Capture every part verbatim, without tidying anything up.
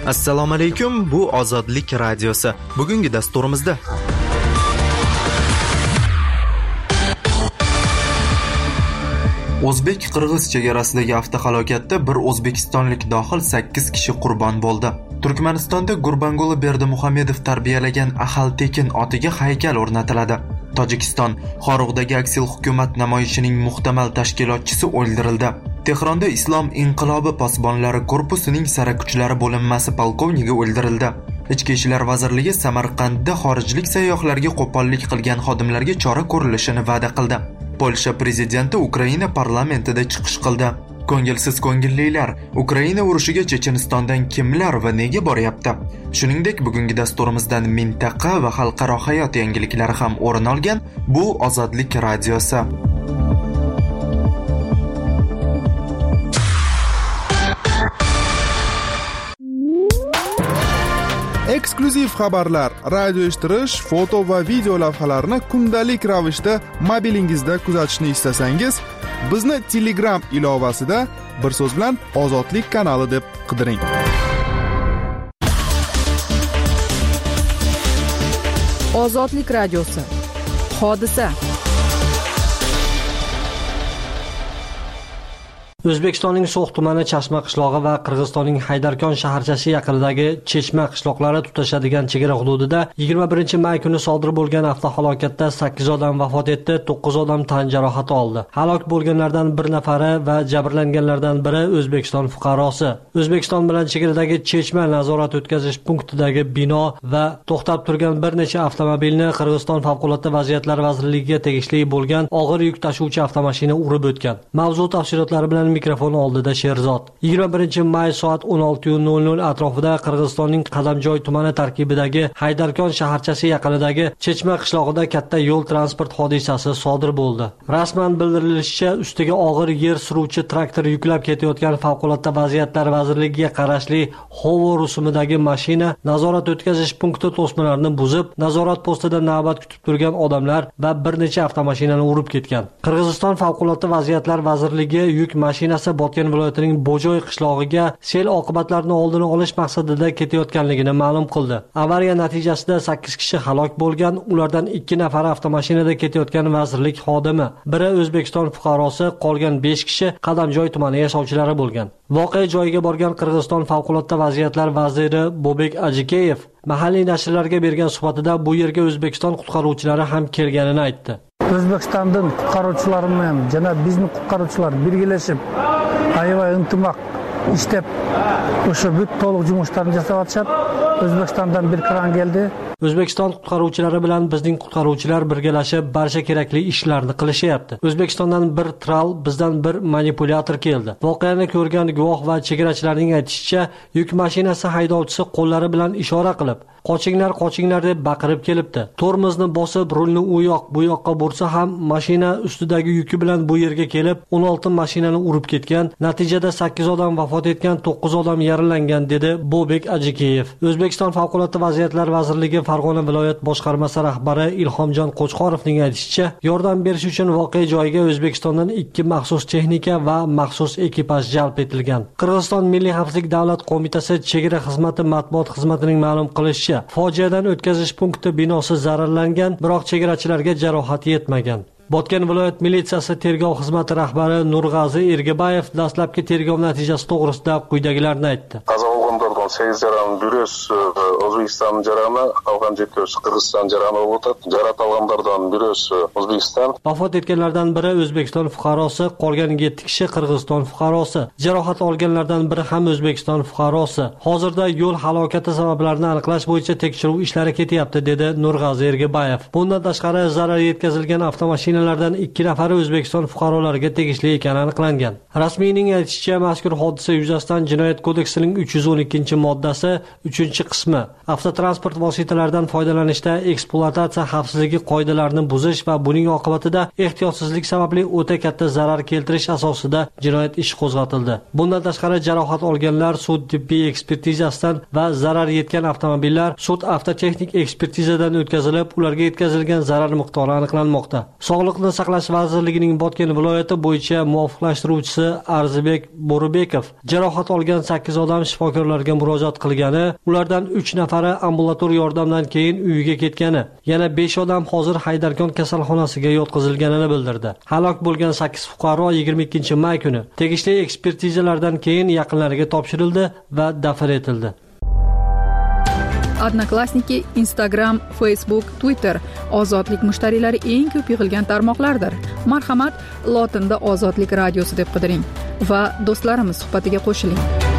Assalomu alaykum, bu Ozodlik radiosi. Bugungi dasturimizda O'zbek-Qirg'iz chegarasidagi avtohalokatda bir o'zbekistonlik dohil sakkiz kishi qurbon bo'ldi. Turkmanistonda Gurbanguli Berdimuhamedov tarbiyalagan Ahal Tekin otiga haykal o'rnatiladi. Tojikiston Xorug'dagi aksil hukumat namoyishining muhtamal tashkilotchisi o'ldirildi. Tehronda Islom inqilobi posbonlari korpusining sarakuchlari bo'linmasi polkovnigi o'ldirildi. Ichki ishlar vazirligi Samarqandda xorijlik sayyohlarga qo'pollik qilgan xodimlarga chora ko'rilishini va'da qildi. Polsha prezidenti Ukraina parlamentida chiqish qildi. Ko'ngilsiz ko'ngillilar, Ukraina urushiga Chechenistondan kimlar va nega boryapti? Shuningdek, bugungi dasturimizdan mintaqa va xalqaro hayot yangiliklari ham o'rin olgan. Bu Ozodlik radiosi. Eksklyuziv xabarlar, radio eshittirish, foto va video lavhalarni kundalik ravishda mobilingizda kuzatishni istasangiz, bizni Telegram ilovasida bir so'z bilan Ozodlik kanali deb qidiring. Ozodlik radiosi. Hodisa. O'zbekistonning So'x tumani Chashma qishlog'i va Qirg'izistonning Haydarkon shaharchasi yaqinidagi Cheshma qishloqlari tutashadigan chegara hududida yigirma birinchi may kuni sodir bo'lgan avtohalokatda sakkiz odam vafot etdi, to'qqiz odam tan jarohati oldi. Halok bo'lganlardan bir nafari va jabrlanganlardan biri O'zbekiston fuqarosi. O'zbekiston bilan chegaradagi Cheshma nazorat o'tkazish punktidagi bino va to'xtab turgan bir necha avtomobilni Qirg'iziston favqulodda vaziyatlar vazirligiga tegishli bo'lgan og'ir yuk tashuvchi avtomashina urib o'tgan. Mavzu tafsilotlari bilan mikrofon oldida Sherzod. yigirma birinchi may soat o'n olti nol nol atrofida Qirg'izistonning Qadamjoy tumani tarkibidagi Haydarkon shaharchasi yaqinidagi Cheshma qishlog'ida katta yo'l transport hodisasi sodir bo'ldi. Rasman bildirilishicha, ustiga og'ir yer suruvchi traktor yuklab ketayotgan favqulodda vaziyatlar vazirligiga qarashli Hovo rusumidagi mashina nazorat o'tkazish punkti to'smalarini buzib, nazorat postida navbat kutib turgan odamlar va bir necha avtomashinani urib ketgan. Qirg'iziston favqulodda vaziyatlar vazirligi yuk mashinasi Botken viloyatining Bojoy qishlog'iga sel oqibatlarini oldini olish maqsadida ketayotganligini ma'lum qildi. Avariya natijasida sakkiz kishi halok bo'lgan, ulardan ikki nafari avtomashinada ketayotgan vazirlik xodimi, biri O'zbekiston fuqarosi, qolgan besh kishi Qadamjoy tumani yashovchilari bo'lgan. Voqea joyiga borgan Qirg'iziston favqulodda vaziyatlar vaziri Bobek Ajikeyev mahalliy nashrlarga bergan suhbatida bu yerga O'zbekiston qutqaruvchilari ham kelganini aytdi. O'zbekistondan qutqaruvchilar bilan jana bizning qutqaruvchilar birgalashib, aybay intimaq ishlab, o'sha bit to'liq жұмыстарын жасап atishadi. O'zbekistondan bir kran keldi. O'zbekiston qutqaruvchilari bilan bizning qutqaruvchilar birgalashib barcha kerakli ishlarni qilishyapti. O'zbekistondan bir tral, bizdan bir manipulyator keldi. Voqeani ko'rgan guvoh va chegarachilarning aytishicha, yuk mashinasi haydovchisi qo'llari bilan ishora qilib, qochinglar, qochinglar deb baqirib kelibdi. Tormozni bosib, rulni u yoq, bu yoqqa bursa ham mashina ustidagi yuki bilan bu yerga kelib, o'n olti mashinani urib ketgan. Natijada sakkiz odam vafot etgan, to'qqiz odam yaralangan, dedi Bobek Ajikeyev. O'zbekiston favqulodda vaziyatlar vazirligi Farg'ona viloyat boshqarmasi rahbari Ilhomjon Qo'chqorovning aytishicha, yordam berish uchun voqea joyiga O'zbekistondan ikki maxsus texnika va maxsus ekipaj jalb etilgan. Qirg'iziston Milliy xavfsizlik davlat qo'mitasi chegara xizmati matbuot xizmatining ma'lum qilishicha, fojiadan o'tkazish punkti binosi zararlangan, biroq chegarachilarga jarohat yetmagan. Botken viloyat militsiyasi tergov xizmati rahbari Nurg'azi Ergabayev dastlabki tergov natijasi to'g'risida quyidagilarni aytdi. sakkiz jarani bürös O'zbekiston jarani, qolgan yetti Qirg'iziston jarani bo'lib o'tadi. Jarohat olganlardan bürös O'zbekiston. Vafot etganlardan biri O'zbekiston fuqarosi, qolgan yetti kishi Qirg'iziston fuqarosi. Jarohat olganlardan biri ham O'zbekiston fuqarosi. Hozirda yo'l halokati sabablarini aniqlash bo'yicha tekshiruv ishlari ketyapti, dedi Nurg'azi Ergabayev. Bundan tashqari zarar yetkazilgan avtomashinalardan ikki nafari O'zbekiston fuqarolariga tegishli ekani aniqlangan. Rasmiyning aytishicha, mazkur hodisa yuzasidan Jinoyat kodeksining uch yuz o'n ikkinchi moddasi uchinchi qismi avtotransport vositalaridan foydalanishda ekspluatatsiya xavfsizligi qoidalarini buzish va buning oqibatida ehtiyotsizlik sababli o'ta katta zarar keltirish asosida jinoyat ishi qo'zg'atildi. Bundan tashqari jarohat olganlar sud tibbiy ekspertizasidan va zarar yetgan avtomobillar sud avtotexnik ekspertizadan o'tkazilib, ularga yetkazilgan zarar miqdori aniqlanmoqda. Sog'liqni saqlash vazirligining Botken viloyati bo'yicha muvofiqlashtiruvchisi Arzibek Bo'ribekov jarohat olgan sakkiz odam shifokorlarga murojaat qilgani, ulardan uch nafari ambulator yordamdan keyin uyiga ketgani, yana besh odam hozir Haydarkon kasalxonasiga yotqizilganini bildirdi. Halok bo'lgan sakkiz fuqaro yigirma ikkinchi may kuni tegishli ekspertizalardan keyin yaqinlariga topshirildi va dafn etildi. Odnoklassniki, Instagram, Facebook, Twitter ozodlik mushtariylari eng ko'p yig'ilgan tarmoqlardir. Marhamat, lotinda Ozodlik radiosi deb qidiring va do'stlarimiz suhbatiga qo'shiling.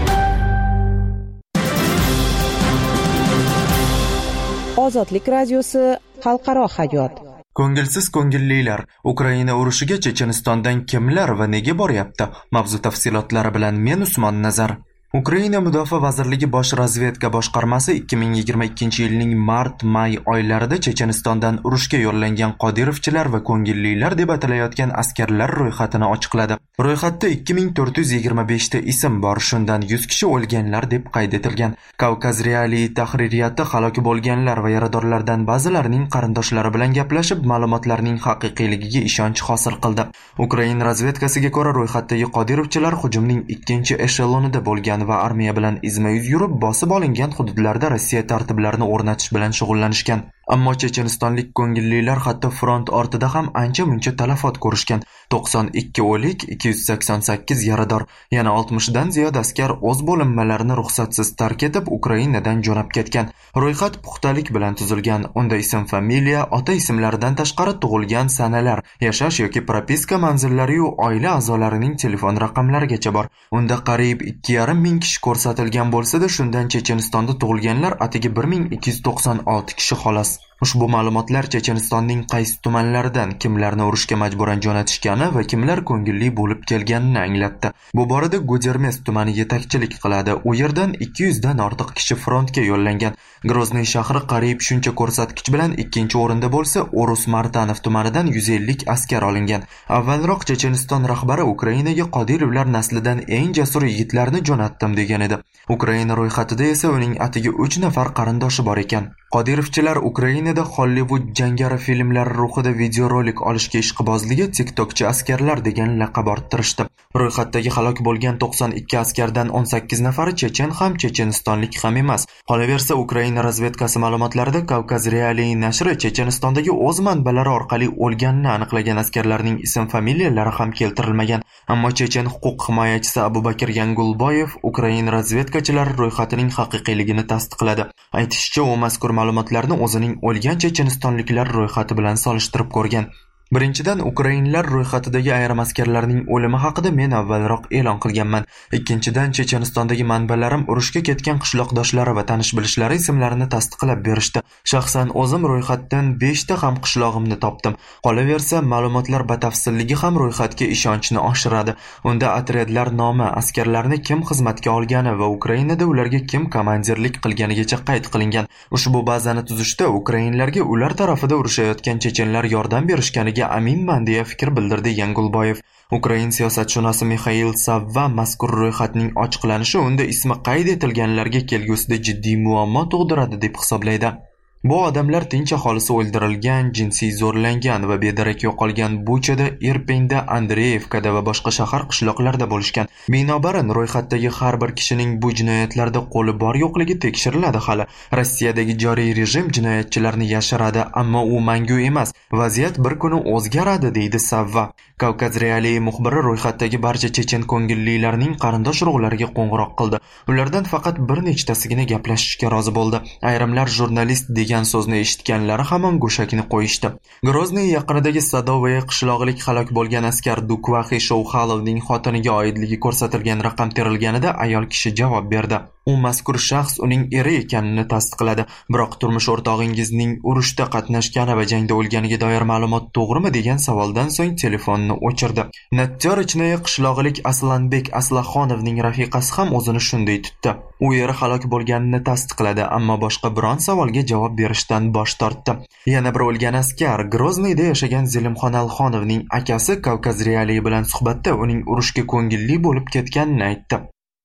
Ozodlik radiosi xalqaro hayot. Ko'ngilsiz ko'ngillilar, Ukraina urushiga Chechenistondan kimlar va nega boryapti? Mavzu tafsilotlari bilan men Usmon Nazar. Ukraina Mudofaa vazirligi bosh razvedka boshqarmasi ikki ming yigirma ikkinchi yilning mart-may oylarida Chechenistondan urushga yo'llangan Qodirovchilar va ko'ngillilar deb atalayotgan askarlar ro'yxatini ochiqladi. Ro'yxatda ikki ming to'rt yuz yigirma besh ta ism bor, shundan yuz kishi o'lganlar deb qayd etilgan. Kavkaz Realiy tahririyati halok bo'lganlar va yaradorlardan ba'zilarining qarindoshlari bilan gaplashib, ma'lumotlarning haqiqiyligiga ishonch hosil qildi. Ukraina razvedkasiga ko'ra, ro'yxatdagi Qodirovchilar hujumning ikkinchi eshelonida bo'lgan va armiya bilan izma-yuz yurib, bosib olingan hududlarda Rossiya tartiblarini o'rnatish bilan shug'ullanishgan. Ammo chechenistonlik ko'ngillilar hatto front ortida ham ancha-muncha talafot ko'rishgan. to'qson ikki o'lik, ikki yuz sakson sakkiz yarador, yana oltmishdan ziyod askar o'z bo'linmalarini ruxsatsiz tark etib Ukrainadan jo'nab ketgan. Ro'yxat puxtalik bilan tuzilgan. Unda ism, familiya, ota ismlaridan tashqari tug'ilgan sanalar, yashash yoki propiska manzillari va oila a'zolarining telefon raqamlarigacha bor. Unda qariyb ikki yarim ming kishi ko'rsatilgan bo'lsa-da, shundan Chechenistonda tug'ilganlar atigi bir ming ikki yuz to'qson olti kishi xolos. Ushbu ma'lumotlar Chechenistonning qaysi tumanlaridan kimlarni urushga majburan jo'natishgani va kimlar ko'ngilli bo'lib kelganini anglatdi. Bu borada Gudermes tumani yetakchilik qiladi. U yerdan ikki yuz dan ortiq kishi frontga yo'llangan. Grozny shahri qariyb shuncha ko'rsatkich bilan ikkinchi o'rinda bo'lsa, Orus Martanov tumanidan yuz ellik askar olingan. Avvalroq Checheniston rahbari Ukrainaga Qodirovlar naslidan eng jasur yigitlarni jo'natdim degan edi. Ukraina ro'yxatida esa uning atigi uch nafar qarindoshi bor ekan. Qodirovchilar Ukrainada Hollywood jangari filmlari ruhida videorolik olishga ishqibozligi TikTokchi askarlar degan laqab orttirishdi. Ro'yxatdagi halok bo'lgan to'qson ikki askardan o'n sakkiz nafari chechen ham chechenistonlik ham emas. Qolaversa, Ukraina razvedkasi ma'lumotlarida Kavkaz Realiy nashri Chechenistondagi o'z manbalari orqali o'lganini aniqlagan askarlarning ism-familiyalari ham keltirilmagan. Ammo chechen huquq himoyachisi Abubakir Yangulboyev Ukraina razvedkachilari ro'yxatining haqiqiyligini tasdiqladi. Aytishicha, u mazkur ma'lumotlarni o'zining o'lgan chechenistonliklar ro'yxati bilan solishtirib ko'rgan. Birinchidan, Ukrainlar ro'yxatidagi ayrim askarlarning o'limi haqida men avvalroq e'lon qilganman. Ikkinchidan, Chechenistondagi manbalarim urushga ketgan qishloqdoshlari va tanish-bilishlari ismlarini tasdiqlab berishdi. Shaxsan o'zim ro'yxatdan besh ta ham qishlog'imni topdim. Qolaversa, ma'lumotlar batafsilligi ham ro'yxatga ishonchni oshiradi. Unda otryadlar nomi, askarlarni kim xizmatga olgani va Ukrainada ularga kim komandirlik qilganigacha qayd qilingan. Ushbu bazani tuzishda Ukrainlarga ular tarafida urushayotgan chechenlar yordam berishganiga aminman deya fikr bildirdi Yangulboyev. Ukrain siyosatshunosi Mikhail Savva mazkur ro'yxatning ochiqlanishi unda ismi qayd etilganlarga kelgusida jiddiy muammo tug'diradi deb hisoblaydi. Bu odamlar tinch aholisi o'ldirilgan, jinsiy zo'rlangan va bedarak yo'qolgan Buchada, Irpenda, Andreyevkada va boshqa shahar qishloqlarda bo'lishgan. Binobarin, ro'yxatdagi har bir kishining bu jinoyatlarda qo'li bor yo'qligi tekshiriladi hali. Rossiyadagi joriy rejim jinoyatchilarni yashiradi, ammo u mangu emas. Vaziyat bir kuni o'zgaradi, deydi Savva. Kavkaz Realiy muxbiri ro'yxatdagi barcha chechen ko'ngillilarning qarindosh urug'lariga qo'ng'iroq qildi. Ulardan faqat bir nechtasigina gaplashishga rozi bo'ldi. Ayrimlar jurnalist degan so'zni eshitganlari hamon go'shakni qo'yishdi. Grozny yaqinidagi Sadovaya qishlog'ilik halok bo'lgan askar Dukvaxi Shouxalovning xotiniga oidligi ko'rsatilgan raqam terilganida ayol kishi javob berdi. U mazkur shaxs uning eri ekanini tasdiqladi. Biroq turmush o'rtog'ingizning urushda qatnashgani va jangda o'lganiga doir ma'lumot to'g'rimi degan savoldan so'ng telefonni o'chirdi. Natyor ichnoyi qishlog'ilik Aslanbek Aslaxonovning rafiqasi ham o'zini shunday tutdi. U eri halok bo'lganini tasdiqladi, ammo boshqa biron savolga javob berishdan bosh tortdi. Yana bir o'lgan askar Groznyda yashagan Zelimxon Alxonovning akasi Kavkaz Realiy bilan suhbatda uning urushga ko'ngilli bo'lib ketganini aytdi.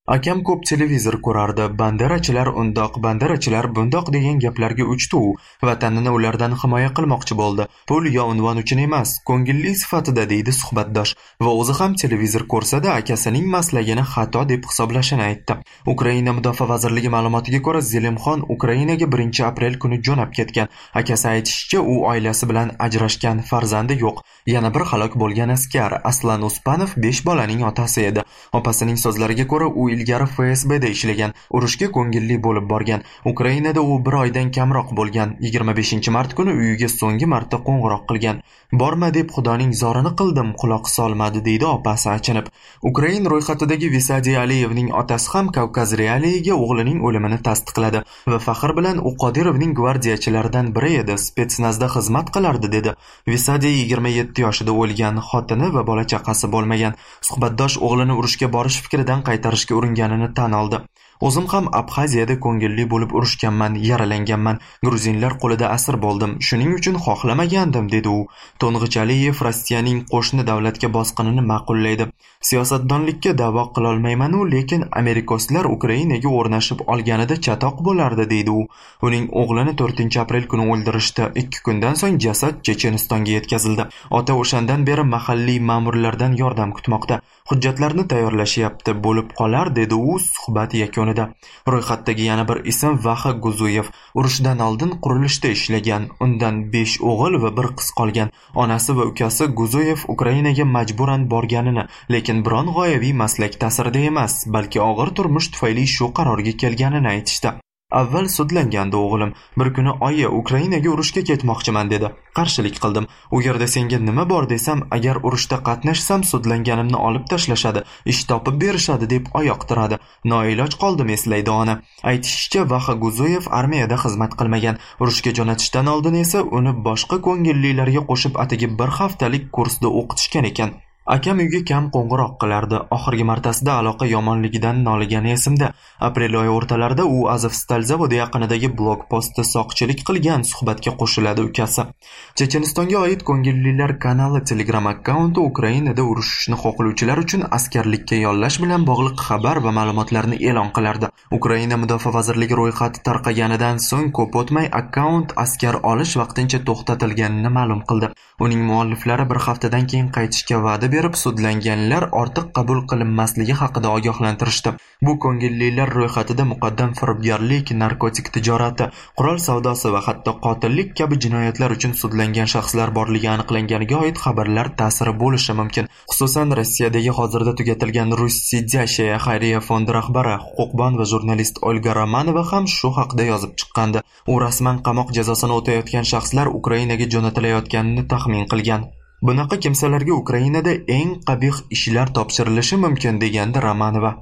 Akam ko'p televizor ko'rardi. Banderachilar undoq, banderachilar bundoq degan gaplarga uchdi u. Vatanini ulardan himoya qilmoqchi bo'ldi. Pul yo unvon uchun emas, ko'ngilli sifatida deydi suhbatdosh. Va o'zi ham televizor ko'rsada akasining maslagini xato deb hisoblashini aytdi. Ukraina mudofaa vazirligi ma'lumotiga ko'ra, Zelimxon Ukrainaga birinchi aprel kuni jo'nab ketgan. Akasi aytishicha, u oilasi bilan ajrashgan, farzandi yo'q. Yana bir halok bo'lgan askar Aslan Uspanov besh bolaning otasi edi. Opasining so'zlariga ko'ra, u ilgari F S B da ishlagan, urushga ko'ngilli bo'lib borgan. Ukrainada u bir oydan kamroq bo'lgan. yigirma beshinchi mart kuni uyiga so'nggi marta qo'ng'iroq qilgan. Borma deb Xudoning zorini qildim, quloq solmadi, deydi opasi achinib. Ukrain ro'yxatidagi Visadiy Aliyevning otasi ham Kavkaz realiyaga o'g'lining o'limini tasdiqladi va faxr bilan u Qodirovning gvardiyachilaridan biri edi, spetsnazda xizmat qilardi, dedi. Visadiy yigirma yetti yoshida o'lgan, xotini va bola chaqasi bo'lmagan. Suhbatdosh o'g'lini urushga borish fikridan qaytarishga uringanini tan oldi. O'zim ham Abxaziyada ko'ngilli bo'lib urushganman, yaralanganman. Gruzinlar qo'lida asir bo'ldim. Shuning uchun xohlamagandim, dedi u. To'ng'ich Aliyev Rossiyaning qo'shni davlatga bosqinini ma'qullaydi. Siyosatdonlikka da'vo qila olmayman, lekin Amerikoslar Ukrainaga o'rnashib olganida chatoq bo'lardi, deydi u. Uning o'g'lini to'rtinchi aprel kuni o'ldirishdi. ikki kundan so'ng jasad Chechenistonga yetkazildi. Ota o'shandan beri mahalliy ma'murlardan yordam kutmoqda. Hujjatlarni tayyorlashyapti, bo'lib qolar, dedi u suhbat yakunida. Ro'yxatdagi yana bir ism Vaxa Guzuyev. Urushdan oldin qurilishda ishlagan. Undan besh o'g'il va bir qiz qolgan. Onasi va ukasi Guzuyev Ukrainaga majburan borganini, lekin biron g'oyaviy maslak ta'sirida emas, balki og'ir turmush tufayli shu qarorga kelganini aytishdi. Avval sudlangandi o'g'lim. Bir kuni oyi Ukrainaga urushga ketmoqchiman, dedi. Qarshilik qildim. U yerda senga nima bor desam, agar urushda qatnashsam sudlanganimni olib tashlashadi, ish topib berishadi deb oyoq tiradi. Noiloj qoldim, eslaydi ona. Aytishicha, Vaxa Guzuyev armiyada xizmat qilmagan. Urushga jo'natishdan oldin esa uni boshqa ko'ngillilarga qo'shib atigi bir haftalik kursda o'qitishgan ekan. Akam uyga kam qo'ng'iroq qilardi. Oxirgi martasida aloqa yomonligidan noligani esimda. Aprel oyi o'rtalarida u Azovstal zavodi yaqinidagi blokpostda soqchilik qilgan, suhbatga qo'shiladi ukasi. Chechenistonga oid ko'ngillilar kanali Telegram akkaunti Ukrainada urushishni xohlovchilar uchun askarlikka yollash bilan bog'liq xabar va ma'lumotlarni e'lon qilardi. Ukraina mudofaa vazirligi ro'yxati tarqaganidan so'ng ko'p o'tmay akkaunt askar olish vaqtincha to'xtatilganini ma'lum qildi. Uning mualliflari bir haftadan keyin qaytishga va'da berib, sudlanganlar ortiq qabul qilinmasligi haqida ogohlantirishdi. Bu ko'ngillilar ro'yxatida muqaddam firibgarlik, narkotik tijorati, qurol savdosi va hatto qotillik kabi jinoyatlar uchun sudlangan shaxslar borligi aniqlanganiga oid xabarlar ta'siri bo'lishi mumkin. Xususan, Rossiyadagi hozirda tugatilgan Russiyadashaya xayriya fondi rahbari, huquqbon va jurnalist Olga Romanova ham shu haqida yozib chiqqandi. U rasman qamoq jazosini o'tayotgan shaxslar Ukrainaga jo'natilayotganini taxmin qilgan. Bunaqa kimsalarga Ukrainada eng qabih ishlar topshirilishi mumkin, degandi Romanova.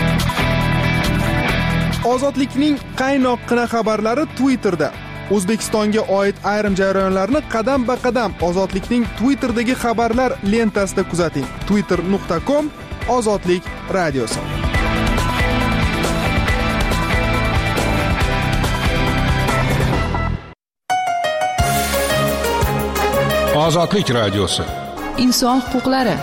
Ozodlikning qaynoqqina xabarlari Twitterda. O'zbekistonga oid ayrim jarayonlarni qadam-ba-qadam Ozodlikning Twitterdagi xabarlar lentasida kuzating. twitter nuqta com Ozodlik radiosi. Ozodlik radiosi. Inson huquqlari.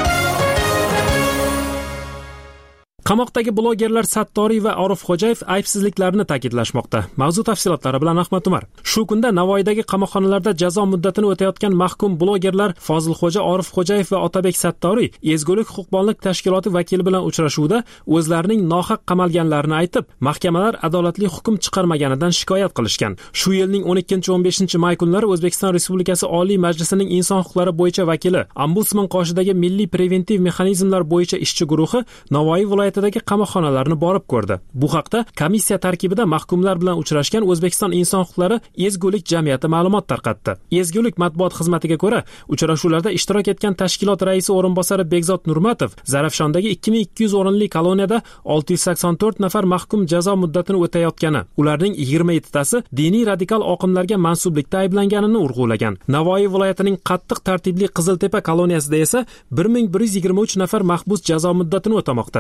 Qamoqdagi blogerlar Sattoriy va Orifxo'jayev aybsizliklarini ta'kidlashmoqda. Mavzu tafsilotlari bilan Ahmad Umar. Shu kunda Navoiydagi qamoqxonalarda jazo muddatini o'tayotgan mahkum blogerlar Fozilxo'ja Orifxo'jayev va Otabek Sattoriy ezgulik huquqbonlik tashkiloti vakili bilan uchrashuvda o'zlarining nohaq qamalganlarini aytib, mahkamalar adolatli hukm chiqarmaganidan shikoyat qilishgan. Shu yilning o'n ikkinchi o'n beshinchi may kunlari O'zbekiston Respublikasi Oliy Majlisining inson huquqlari bo'yicha vakili, Ombudsman qoshidagi Milliy preventiv mexanizmlar bo'yicha ishchi guruhi Navoiy viloyati qamoqxonalarni borib ko'rdi. Bu haqda komissiya tarkibida mahkumlar bilan uchrashgan O'zbekiston inson huquqlari ezgulik jamiyati ma'lumot tarqatdi. Ezgulik matbuot xizmatiga ko'ra, uchrashuvlarda ishtirok etgan tashkilot raisi o'rinbosari Bekzod Nurmatov Zarafshondagi ikki ming ikki yuz o'rinli koloniyada olti yuz sakson to'rt nafar mahkum jazo muddatini o'tayotgani, ularning yigirma yettitasi diniy radikal oqimlarga mansublikda ayblanganini urg'ulagan. Navoiy viloyatining qattiq tartibli Qiziltepa koloniyasida esa bir ming bir yuz yigirma uch nafar mahbus jazo muddatini o'tamoqda. Bu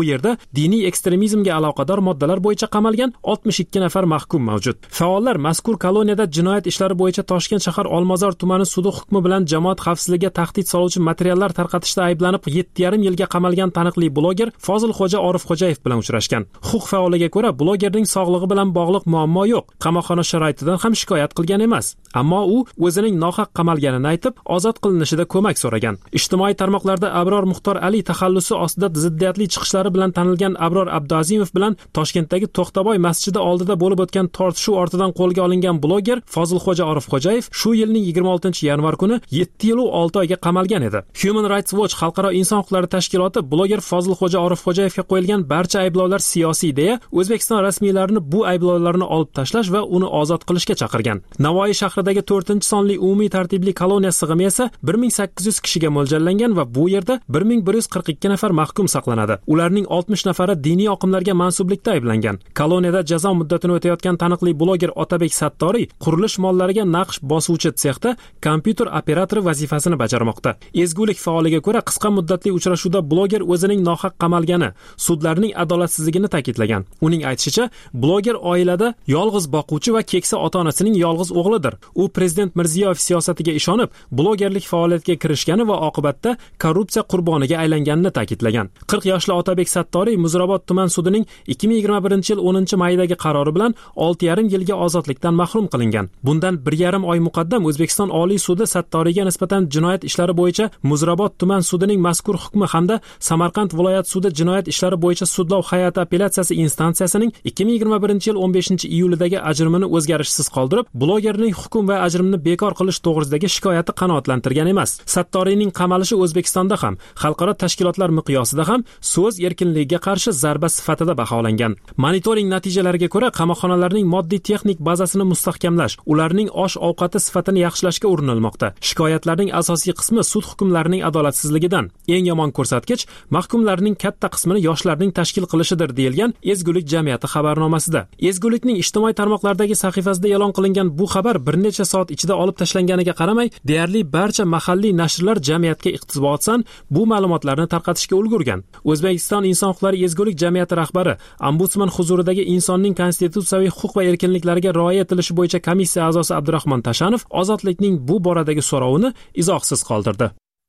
Bu yerda diniy ekstremizmga aloqador moddalar bo'yicha qamalgan oltmish ikki nafar mahkum mavjud. Faollar mazkur koloniyada jinoyat ishlari bo'yicha Toshkent shahar Olmazor tumani sudi hukmi bilan jamoat xavfsizligiga tahdid soluvchi materiallar tarqatishda ayblanib yetti yarim yilga qamalgan taniqli bloger Fozilxo'ja Orifxo'jayev bilan uchrashgan. Huquq faoliga ko'ra, blogerning sog'lig'i bilan bog'liq muammo yo'q. Qamoqxona sharoitidan ham shikoyat qilgan emas. Ammo u o'zining nohaq qamalganini aytib, ozod qilinishida ko'mak so'ragan. Ijtimoiy tarmoqlarda Abror Muxtor Ali taxallusi ostida ziddiyatli chiqishlari bilan tanilgan Abror Abduazimov bilan Toshkentdagi To'xtaboy masjidi oldida bo'lib o'tgan tortishuv ortidan qo'lga olingan bloger Fozilxo'ja Orifxo'jayev shu yilning yigirma oltinchi yanvar kuni yetti yil va olti oyga qamalgan edi. Human Rights Watch xalqaro inson huquqlari tashkiloti bloger Fozilxo'ja Orifxo'jayevga qo'yilgan barcha ayblovlar siyosiy deya O'zbekiston rasmiylarini bu ayblovlarni olib tashlash va uni ozod qilishga chaqirgan. Navoiy shahridagi to'rtinchi sonli umumiy tartibli koloniya sig'imi esa bir ming sakkiz yuz kishiga mo'ljallangan va bu yerda bir ming bir yuz qirq ikki nafar mahkum saqlanadi. Ularning oltmish nafari diniy oqimlarga mansublikda ayblangan. Koloniyada jazo muddatini o'tayotgan taniqli bloger Otabek Sattoriy qurilish mollariga naqsh bosuvchi sexda kompyuter operatori vazifasini bajarmoqda. Ezgulik faoliga ko'ra, qisqa muddatli uchrashuvda bloger o'zining nohaq qamalgani, sudlarning adolatsizligini ta'kidlagan. Uning aytishicha, bloger oilada yolg'iz boquvchi va keksa ota-onasining yolg'iz o'g'lidir. U prezident Mirziyoyev siyosatiga ishonib, blogerlik faoliyatiga kirishgani va oqibatda korrupsiya qurboniga aylanganini ta'kidlagan. qirq yoshli Otabek Sattoriy Muzrabot tuman sudining ikki ming yigirma birinchi yil o'ninchi maydagi qarori bilan olti yarim yilga ozodlikdan mahrum qilingan. Bundan bir yarim oy muqaddam O'zbekiston Oliy sudi Sattoriyga nisbatan jinoyat ishlari bo'yicha Muzrabot tuman sudining mazkur hukmi hamda Samarqand viloyat sudi jinoyat ishlari bo'yicha sudlov hay'ati apellyatsiyasi instansiyasining ikki ming yigirma birinchi yil o'n beshinchi iyulidagi ajrimini o'zgarishsiz qoldirib, blogerning hukm va ajrimni bekor qilish to'g'risidagi shikoyati qanoatlantirgan emas. Sattoriyning qamalishi O'zbekistonda ham, xalqaro tashkilotlar miqyosida ham so'z erkinligiga qarshi zarba sifatida baholangan. Monitoring natijalariga ko'ra, qamoqxonalarning moddiy texnik bazasini mustahkamlash, ularning osh-ovqati sifatini yaxshilashga urinilmoqda. Shikoyatlarning asosiy qismi sud hukmlarining adolatsizligidan. Eng yomon ko'rsatkich mahkumlarning katta qismini yoshlarning tashkil qilishidir deyilgan Ezgulik jamiyati xabarnomasida. Ezgulikning ijtimoiy tarmoqlardagi sahifasida e'lon qilingan bu xabar bir necha soat ichida olib tashlanganiga qaramay, deyarli barcha mahalliy nashrlar jamiyatga iqtibosdan bu ma'lumotlarni tarqatishga ulgurgan. O'zbekiston inson huquqlari ezgulik jamiyati rahbari, ombudsman huzuridagi insonning konstitutsiyaviy huquq va erkinliklariga rioya etilishi bo'yicha komissiya a'zosi Abdurahmon Tashanov ozodlikning bu boradagi so'rovini izohsiz qoldirdi.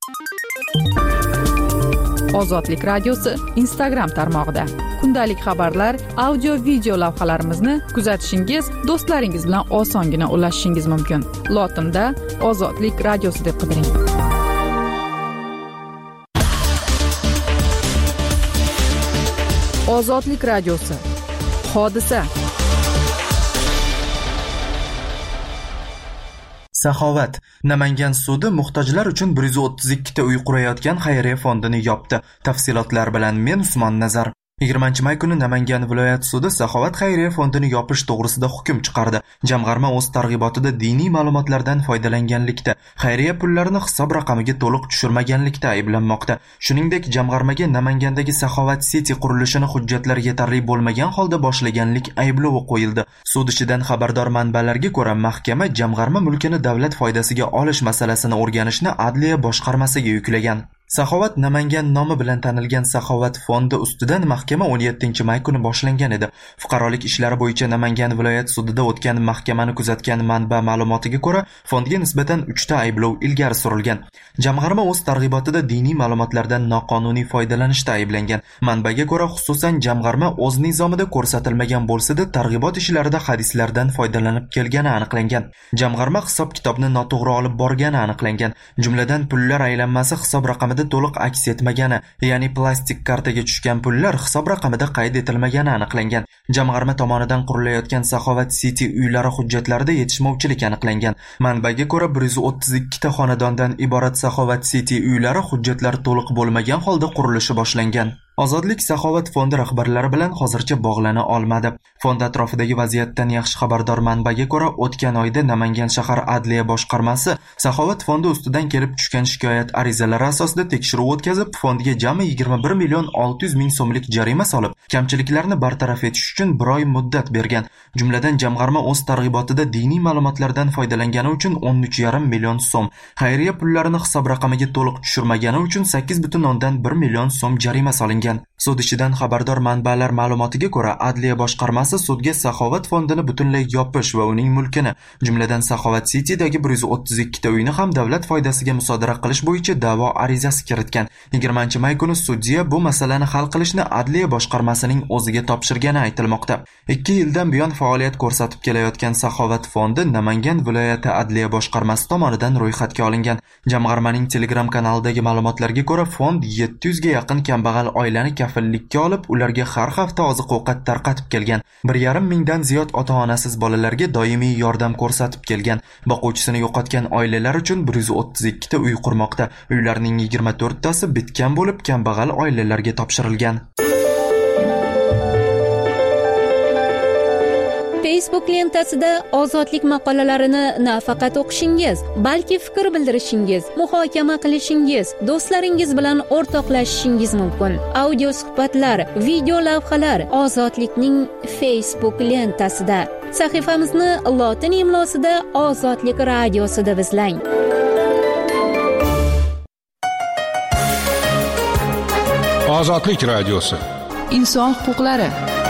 Ozodlik radiosi Instagram tarmog'ida kundalik xabarlar, audio video lavhalarimizni kuzatishingiz, do'stlaringiz bilan osongina ulashishingiz mumkin. Lotinda Ozodlik radiosi deb qidiring. Ozodlik radiosi. Hodisa. Saxovat. Namangan sudi muhtojlar uchun bir yuz o'ttiz ikki ta uy qurayotgan xayriya fondini yopdi. Tafsilotlar bilan men Usmon Nazar. yigirmanchi may kuni Namangan viloyat sudi Saxovat xayriya fondini yopish to'g'risida hukm chiqardi. Jamg'arma o'z targ'ibotida diniy ma'lumotlardan foydalanganlikda, xayriya pullarini hisob raqamiga to'liq tushirmaganlikda ayblanmoqda. Shuningdek, jamg'armaga Namangandagi Saxovat City qurilishini hujjatlar yetarli bo'lmagan holda boshlaganlik ayblovi qo'yildi. Sud ishidan xabardor manbalarga ko'ra, mahkama jamg'arma mulkini davlat foydasiga olish masalasini o'rganishni Adliya boshqarmasiga yuklagan. Saxovat Namangan nomi bilan tanilgan Saxovat fondi ustidan mahkama o'n yettinchi may kuni boshlangan edi. Fuqarolik ishlari bo'yicha Namangan viloyat sudida o'tgan mahkamani kuzatgan manba ma'lumotiga ko'ra, fondga nisbatan uch ta ayblov ilgari surilgan. Jamg'arma o'z targ'ibotida diniy ma'lumotlardan noqonuniy foydalanishda ayblangan. Manbaga ko'ra, xususan jamg'arma o'z nizomida ko'rsatilmagan bo'lsa-da, targ'ibot ishlarida hadislardan foydalanib kelgani aniqlangan. Jamg'arma hisob-kitobni noto'g'ri olib borgani aniqlangan. Jumladan pullar aylanmasi hisob raqamida to'liq aks etmagani, ya'ni plastik kartaga tushgan pullar hisob raqamida qayd etilmagani aniqlangan. Jamg'arma tomonidan qurilayotgan Saxovat City uylari hujjatlarida yetishmovchilik aniqlangan. Manbaga ko'ra, bir yuz o'ttiz ikki ta xonadondan iborat Saxovat City uylari hujjatlar to'liq bo'lmagan holda qurilishi boshlangan. Ozodlik Saxovat fondi rahbarlari bilan hozircha bog'lana olmadi. Fond atrofidagi vaziyatdan yaxshi xabardor manbaga ko'ra, o'tgan oyda Namangan shahar Adliya boshqarmasi Saxovat fondi ustidan kelib tushgan shikoyat arizalari asosida tekshiruv o'tkazib, fondga jami yigirma bir million olti yuz ming so'mlik jarima solib, kamchiliklarni bartaraf etish uchun bir oy muddat bergan. Jumladan jamg'arma o'z targ'ibotida diniy ma'lumotlardan foydalangani uchun o'n uch yarim million so'm, xayriya pullarini hisob raqamiga to'liq tushirmagani uchun sakkiz butun o'ndan bir million so'm jarima solingan. qilingan. Sud ishidan xabardor manbalar ma'lumotiga ko'ra, Adliya boshqarmasi sudga Saxovat fondini butunlay yopish va uning mulkini, jumladan Saxovat City'dagi bir yuz o'ttiz ikki ta uyni ham davlat foydasiga musodara qilish bo'yicha da'vo arizasi kiritgan. yigirmanchi may kuni sudya bu masalani hal qilishni Adliya boshqarmasining o'ziga topshirgani aytilmoqda. ikki yildan buyon faoliyat ko'rsatib kelayotgan Saxovat fondi Namangan viloyati Adliya boshqarmasi tomonidan ro'yxatga olingan. Jamg'armaning Telegram kanalidagi ma'lumotlarga ko'ra, fond yetti yuz ga yaqin kambag'al oilani kafillikka olib, ularga har hafta oziq-ovqat tarqatib kelgan. bir yarim mingdan ziyod ota-onasiz bolalarga doimiy yordam ko'rsatib kelgan. Boquvchisini yo'qotgan oilalar uchun bir yuz o'ttiz ikki ta uy qurmoqda. Uylarning yigirma to'rt tasi bitgan bo'lib, kambag'al oilalarga topshirilgan. Facebook lentasida ozodlik maqolalarini nafaqat o'qishingiz, balki fikr bildirishingiz, muhokama qilishingiz, do'stlaringiz bilan o'rtoqlashishingiz mumkin. Audio suhbatlar, video lavhalar Ozodlikning Facebook lentasida. Sahifamizni lotin imlosida Ozodlik radiosi deb izlang. Ozodlik radiosi. Inson huquqlari.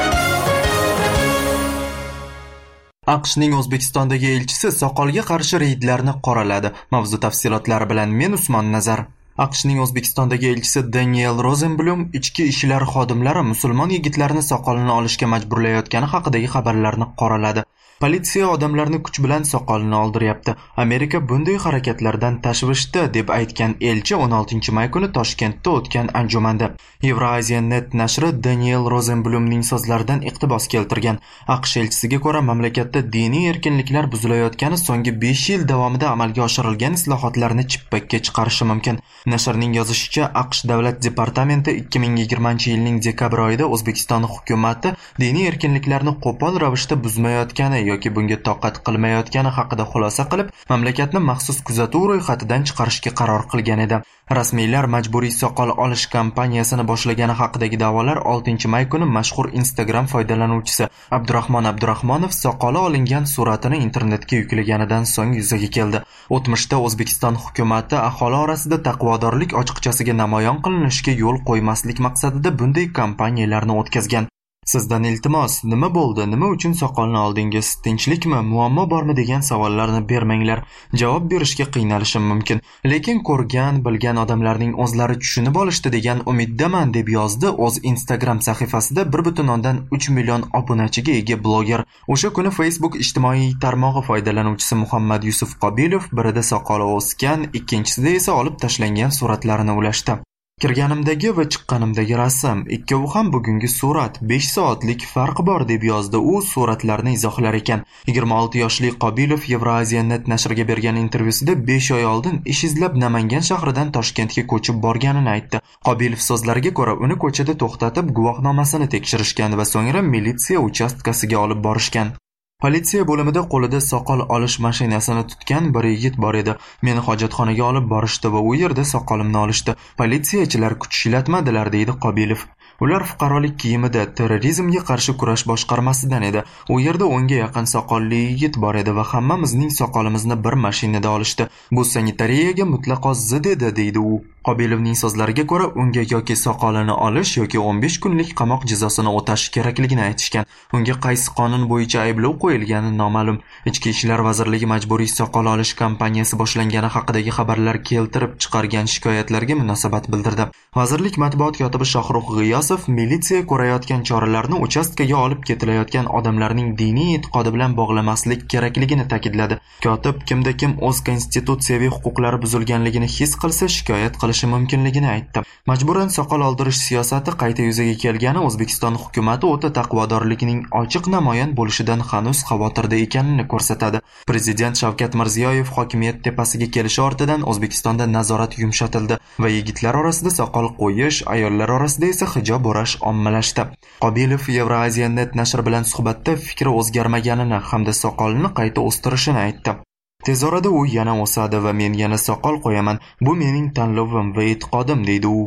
AQShning O'zbekistondagi elchisi soqolga qarshi reydlarni qoraladi. Mavzu tafsilotlari bilan men Usmon Nazar. AQShning O'zbekistondagi elchisi Daniel Rosenblum ichki ishlar xodimlari musulmon yigitlarni soqolini olishga majburlayotgani haqidagi xabarlarni qoraladi. Politsiya odamlarni kuch bilan soqolini oldiryapti. Amerika bunday harakatlardan tashvishda deb aytgan elchi o'n oltinchi may kuni Toshkentda o'tgan anjumanda Eurazianet nashri Daniel Rosenblumning so'zlaridan iqtibos keltirgan. AQSh elchisiga ko'ra, mamlakatda diniy erkinliklar buzilayotgani so'nggi besh yil davomida amalga oshirilgan islohotlarni chippakka chiqarishi mumkin. Nashrning yozishicha, AQSh davlat departamenti ikki ming yigirmanchi yilning dekabr oyida O'zbekiston hukumatı diniy erkinliklarni qo'pol ravishda buzmayotgani yoki bunga toqat qilmayotgani haqida xulosa qilib, mamlakatni maxsus kuzatuv ro'yxatidan chiqarishga qaror qilgan edi. Rasmiylar majburiy soqol olish kampaniyasini boshlagani haqidagi da'volar oltinchi may kuni mashhur Instagram foydalanuvchisi Abdurahmon Abdurahmonov soqoli olingan suratini internetga yuklaganidan so'ng yuzaga keldi. O'tmishda O'zbekiston hukumatı aholi orasida taqvodorlik ochiqchasiga namoyon qilinishiga yo'l qo'ymaslik maqsadida bunday kampaniyalarni o'tkazgan. Sizdan iltimos, nima bo'ldi? Nima uchun soqolni oldingiz? Tinchlikmi? Muammo bormi degan savollarni bermanglar. Javob berishga qiynalishim mumkin. Lekin ko'rgan, bilgan odamlarning o'zlari tushunib olishdi degan umiddaman, deb yozdi o'z Instagram sahifasida bir butun o'ndan uch million obunachiga ega bloger. O'sha kuni Facebook ijtimoiy tarmog'i foydalanuvchisi Muhammad Yusuf Qobilov birida soqoli o'sgan, ikkinchisida esa olib tashlangan suratlarini ulashdi. Kirganimdagi va chiqqanimdagi rasm, ikkovi ham bugungi surat, besh soatlik farqi bor, deb yozdi u suratlarni izohlar ekan. yigirma olti yoshli Qobilov Eurazianet nashriga bergan intervyusida besh oy oldin ish izlab Namangan shahridan Toshkentga ko'chib borganini aytdi. Qobilov so'zlariga ko'ra, uni ko'chada to'xtatib guvohnomasini tekshirishgan va so'ngra militsiya uchastkasiga olib borishgan. Politsiya bo'limida qo'lida soqol olish mashinasini tutgan bir yigit bor edi. Meni hojatxonaga olib borishdi va u yerda soqolimni olishdi. Politsiyachilar kuch ishlatmadilar, deydi Qobilov. Ular fuqarolik kiyimida terrorizmga qarshi kurash boshqarmasidan edi. U yerda o'nga yaqin soqolli yigit bor edi va hammamizning soqolimizni bir mashinada olishdi. Bu sanitariyaga mutlaqo zid edi, deydi u. Qobilovning so'zlariga ko'ra, unga yoki soqolini olish yoki o'n besh kunlik qamoq jazosini o'tash kerakligini aytishgan. Unga qaysi qonun bo'yicha ayblov qo'yilgani noma'lum. Ichki ishlar vazirligi majburiy soqol olish kampaniyasi boshlangani haqidagi xabarlar keltirib chiqargan shikoyatlarga munosabat bildirdi. Vazirlik matbuot kotibi Shohrux G'iyosov militsiya ko'rayotgan choralarni uchastkaga olib ketilayotgan odamlarning diniy e'tiqodi bilan bog'lamaslik kerakligini ta'kidladi. Kotib kimda kim o'z konstitutsiyaviy huquqlari buzilganligini his qilsa shikoyat qilishi mumkinligini aytdi. Majburan soqol oldirish siyosati qayta yuzaga kelgani O'zbekiston hukumatı o'ta taqvodorlikning ochiq namoyon bo'lishidan hanuz xavotirda ekanini ko'rsatadi. Prezident Shavkat Mirziyoyev hokimiyat tepasiga kelishi ortidan O'zbekistonda nazorat yumshatildi va yigitlar orasida soqol qo'yish, ayollar orasida esa hijob o'rash ommalashdi. Qobilov Eurazianet nashri bilan suhbatda fikri o'zgarmaganini hamda soqolni qayta o'stirishini aytdi. Tez orada u yana o'sadi va men yana soqol qo'yaman. Bu mening tanlovim va e'tiqodim, deydi u.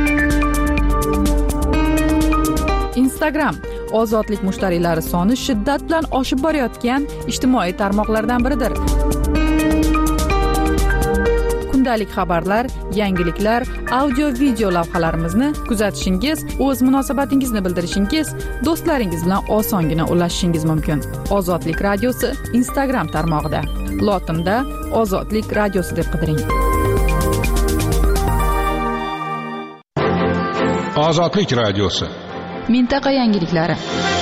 Instagram ozodlik mushtariylari soni shiddat bilan oshib borayotgan ijtimoiy tarmoqlardan biridir. kundalik xabarlar, yangiliklar, audio video lavhalarimizni kuzatishingiz, o'z munosabatingizni bildirishingiz, do'stlaringiz bilan osongina ulashishingiz mumkin. Ozodlik radiosi Instagram tarmog'ida lotinda Ozodlik radiosi deb qidiring. Ozodlik radiosi. Mintaqa yangiliklari.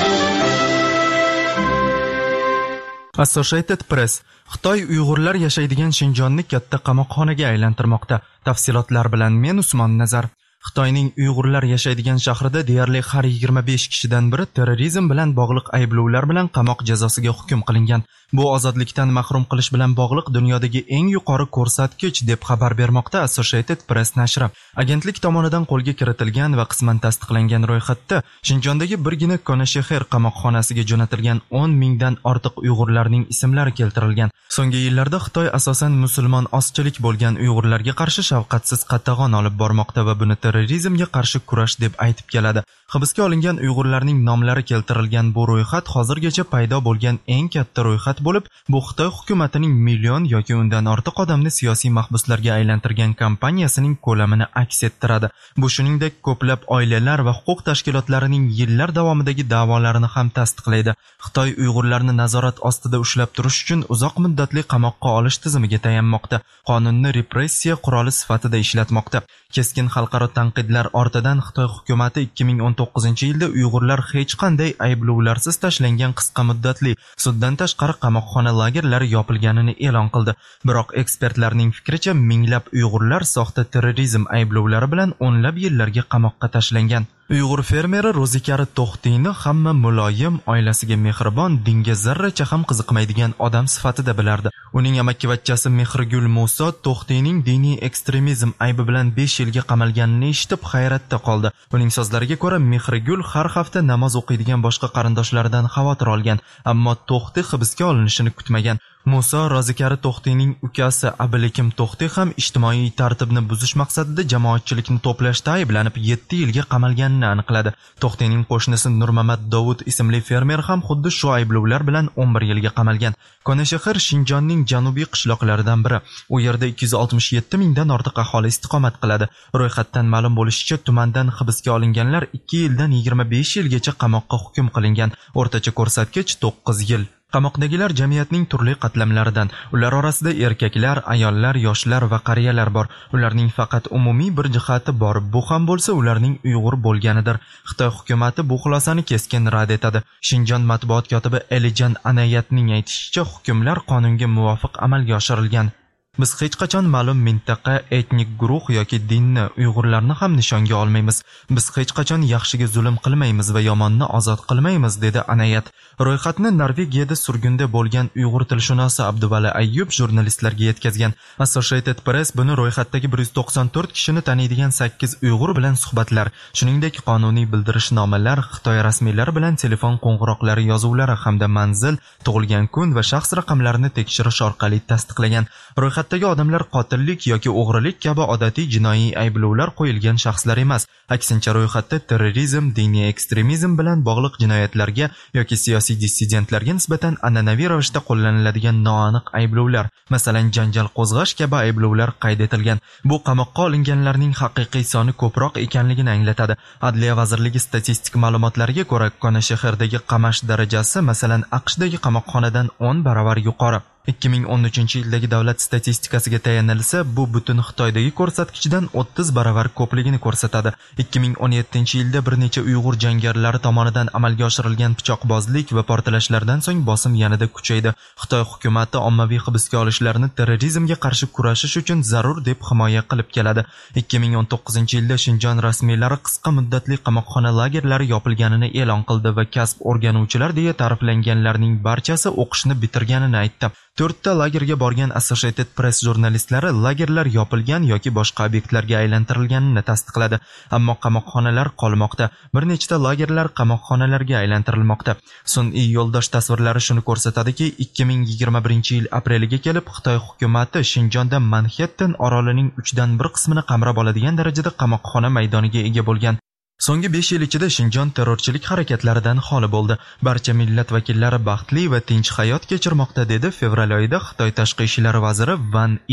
Associated Press Xitoy Uyg'urlar yashaydigan Shinjonni katta qamoqxonaga aylantirmoqda. Tafsilotlar bilan men Usmon Nazar. Xitoyning Uyg'urlar yashaydigan shahrida deyarli har yigirma besh kishidan biri terrorizm bilan bog'liq ayblovlar bilan qamoq jazosiga hukm qilingan. Bu ozodlikdan mahrum qilish bilan bog'liq dunyodagi eng yuqori ko'rsatkich deb xabar bermoqda Associated Press nashri. Agentlik tomonidan qo'lga kiritilgan va qisman tasdiqlangan ro'yxatda Shinjondagi birgina Konashexer qamoqxonasiga jo'natilgan o'n mingdan ortiq Uyg'urlarning ismlari keltirilgan. So'nggi yillarda Xitoy asosan musulmon ozchilik bo'lgan Uyg'urlarga qarshi shafqatsiz qatag'on olib bormoqda va buni terrorizmga qarshi kurash deb aytib keladi. Hibsga olingan Uyg'urlarning nomlari keltirilgan bu ro'yxat hozirgacha paydo bo'lgan eng katta ro'yxat bo'lib, bu Xitoy hukumatining million yoki undan ortiq odamni siyosiy mahbuslarga aylantirgan kampaniyasining ko'lamini aks ettiradi. Bu shuningdek ko'plab oilalar va huquq tashkilotlarining yillar davomidagi da'volarini ham tasdiqlaydi. Xitoy Uyg'urlarni nazorat ostida ushlab turish uchun uzoq muddatli qamoqqa olish tizimiga tayanmoqda. Qonunni repressiya quroli sifatida ishlatmoqda. Keskin xalqaro tanqidlar ortidan Xitoy hukumati ikki ming o'n to'qqizinchi yilda Uyg'urlar hech qanday ayblovlarsiz tashlangan qisqa muddatli suddan tashqari qamoqxona lagerlari yopilganini e'lon qildi. Biroq ekspertlarning fikricha, minglab Uyg'urlar soxta terrorizm ayblovlari bilan o'nlab yillarga qamoqqa tashlangan. Uyg'ur fermeri Ro'zikari To'xtiyni hamma muloyim, oilasiga mehribon, dinga zarracha ham qiziqmaydigan odam sifatida bilardi. Uning amakkivachchasi Mehrigul Muso To'xtiyning diniy ekstremizm aybi bilan besh yilga qamalganini eshitib hayratda qoldi. Uning so'zlariga ko'ra, Mehrigul har hafta namoz o'qiydigan boshqa qarindoshlaridan xavotir olgan, ammo To'xti hibsga olinishini kutmagan. Muso Ro'zikari To'xtiyning ukasi Abilikim To'xti ham ijtimoiy tartibni buzish maqsadida jamoatchilikni to'plashda ayblanib yetti yilga qamalganini aniqladi. To'xtiyning qo'shnisi Nurmamat Dovud ismli fermer ham xuddi shu ayblovlar bilan o'n bir yilga qamalgan. Konashexer Shinjonning janubiy qishloqlaridan biri. U yerda ikki yuz oltmish yetti mingdan ortiq aholi istiqomat qiladi. Ro'yxatdan ma'lum bo'lishicha, tumandan hibsga olinganlar ikki yildan yigirma besh yilgacha qamoqqa hukm qilingan. O'rtacha ko'rsatkich to'qqiz yil. Qamoqdagilar jamiyatning turli qatlamlaridan. Ular orasida erkaklar, ayollar, yoshlar va qariyalar bor. Ularning faqat umumiy bir jihati bor. Bu ham bo'lsa, ularning Uyg'ur bo'lganidir. Xitoy hukumati bu xulosani keskin rad etadi. Shinjon matbuot kotibi Elijan Anayatning aytishicha, hukmlar qonunga muvofiq amalga oshirilgan. Biz hech qachon ma'lum mintaqa, etnik guruh yoki dinni, Uyg'urlarni ham nishonga olmaymiz. Biz hech qachon yaxshiga zulm qilmaymiz va yomonni ozod qilmaymiz, dedi Anayat. Ro'yxatni Norvegiyada surgunda bo'lgan Uyg'ur tilshunosi Abduvali Ayyub jurnalistlarga yetkazgan. Associated Press buni ro'yxatdagi bir yuz to'qson to'rt kishini taniydigan sakkiz Uyg'ur bilan suhbatlar, shuningdek qonuniy bildirishnomalar, Xitoy rasmiylari bilan telefon qo'ng'iroqlari yozuvlari hamda manzil, tug'ilgan kun va shaxs raqamlarini tekshirish orqali tasdiqlagan. Ro'yxat Ro'yxatdagi odamlar qotillik yoki o'g'rilik kabi odatiy jinoiy ayblovlar qo'yilgan shaxslar emas. Aksincha, ro'yxatda terrorizm, diniy ekstremizm bilan bog'liq jinoyatlarga yoki siyosiy dissidentlarga nisbatan an'anaviy ravishda qo'llaniladigan noaniq ayblovlar, masalan, janjal qo'zg'ash kabi ayblovlar qayd etilgan. Bu qamoqqa olinganlarning haqiqiy soni ko'proq ekanligini anglatadi. Adliya vazirligi statistik ma'lumotlariga ko'ra, Konashexerdagi qamash darajasi, masalan, AQShdagi qamoqxonadan o'n baravar yuqori. ikki ming o'n uchinchi yildagi davlat statistikasiga tayanilsa, bu butun Xitoydagi ko'rsatkichdan o'ttiz baravar ko'pligini ko'rsatadi. ikki ming o'n yettinchi yilda bir necha Uyg'ur jangarilari tomonidan amalga oshirilgan pichoqbozlik va portlashlardan so'ng bosim yanada kuchaydi. Xitoy hukumati ommaviy hibsga olishlarni terrorizmga qarshi kurashish uchun zarur deb himoya qilib keladi. ikki ming o'n to'qqizinchi yilda Shinjon rasmiylari qisqa muddatli qamoqxona lagerlari yopilganini e'lon qildi va kasb o'rganuvchilar deya ta'riflanganlarning barchasi o'qishni bitirganini aytdi. To'rtta lagerga borgan Associated Press jurnalistlari lagerlar yopilgan yoki boshqa obyektlarga aylantirilganini tasdiqladi. Ammo qamoqxonalar qolmoqda. Bir nechta lagerlar qamoqxonalarga aylantirilmoqda. Sun'iy yo'ldosh tasvirlari shuni ko'rsatadiki, ikki ming yigirma birinchi yil apreliga kelib Xitoy hukumati Shinjonda Manhattan orolining uchdan bir qismini qamrab oladigan darajada qamoqxona maydoniga ega bo'lgan. So'nggi besh yil ichida Shinjon terrorchilik harakatlaridan xoli bo'ldi. Barcha millat vakillari baxtli va tinch hayot kechirmoqda, dedi fevral oyida Xitoy tashqi ishlar vaziri Van Yi.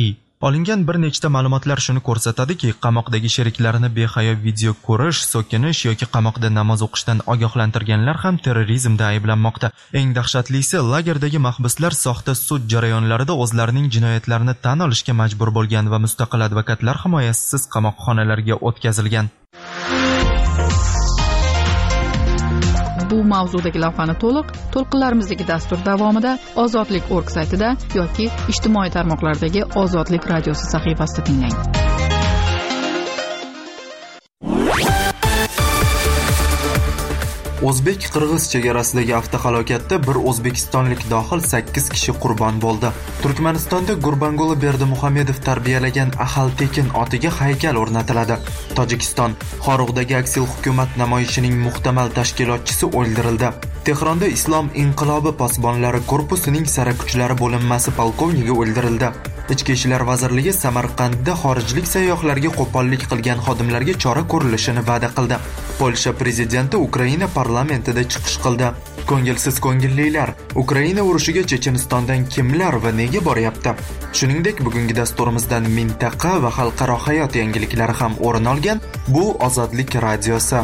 Olingan bir nechta ma'lumotlar shuni ko'rsatadiki, qamoqdagi sheriklarini behayo video ko'rish, so'kinish yoki qamoqda namoz o'qishdan ogohlantirganlar ham terrorizmda ayblanmoqda. Eng dahshatlisi, lagerdagi mahbuslar soxta sud jarayonlarida o'zlarining jinoyatlarini tan olishga majbur bo'lgan va mustaqil advokatlar himoyasisiz qamoqxonalarga o'tkazilgan. Bu mavzudagi lavhani to'liq to'lqinlarimizdagi dastur davomida Ozodlik org saytida yoki ijtimoiy tarmoqlardagi Ozodlik radiosi sahifasida tinglang. O'zbek-qirg'iz chegarasidagi avtohalokatda bir o'zbekistonlik dohil sakkiz kishi qurbon bo'ldi. Turkmanistonda Gurbanguli Berdimuhamedov tarbiyalagan Ahal Tekin otiga haykal o'rnatiladi. Tojikiston Xorug'dagi aksil hukumat namoyishining muhtamal tashkilotchisi o'ldirildi. Tehronda Islom inqilobi posbonlari korpusining sara kuchlari bo'linmasi polkovnigi o'ldirildi. Ichki ishlar vazirligi Samarqandda xorijlik sayyohlarga qo'pollik qilgan xodimlarga chora ko'rilishini va'da qildi. Polsha prezidenti Ukraina parlamentida chiqish qildi. Ko'ngilsiz ko'ngillilar, Ukraina urushiga Chechenistondan kimlar va nega boryapti? Shuningdek, bugungi dasturimizdan mintaqa va xalqaro hayot yangiliklari ham o'rin olgan. Bu Ozodlik radiosi.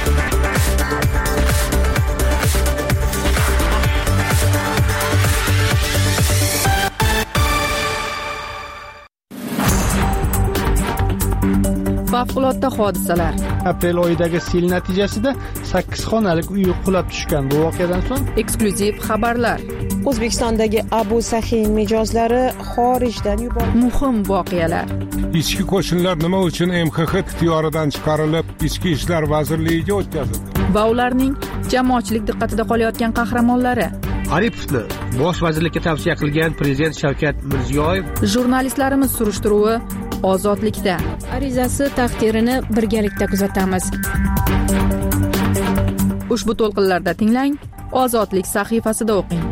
Favqulodda hodisalar. Aprel oyidagi sel natijasida sakkiz xonalik uy qulab tushgan. Bu voqeadan so'ng eksklyuziv xabarlar. O'zbekistondagi Abu Sahin mijozlari xorijdan yuborildi. Muhim voqealar. Ichki qo'shinlar nima uchun M X X ixtiyoridan chiqarilib, Ichki ishlar vazirligiga o'tkazildi? Va ularning jamoatchilik diqqatida qolayotgan qahramonlari. Aripovni bosh vazirlikka tavsiya qilgan prezident Shavkat Mirziyoyev. Jurnalistlarimiz surishtiruvi Ozodlikda. Arizasi taqdirini birgalikda kuzatamiz. Ushbu to'lqinlarda tinglang, Ozodlik sahifasida o'qing.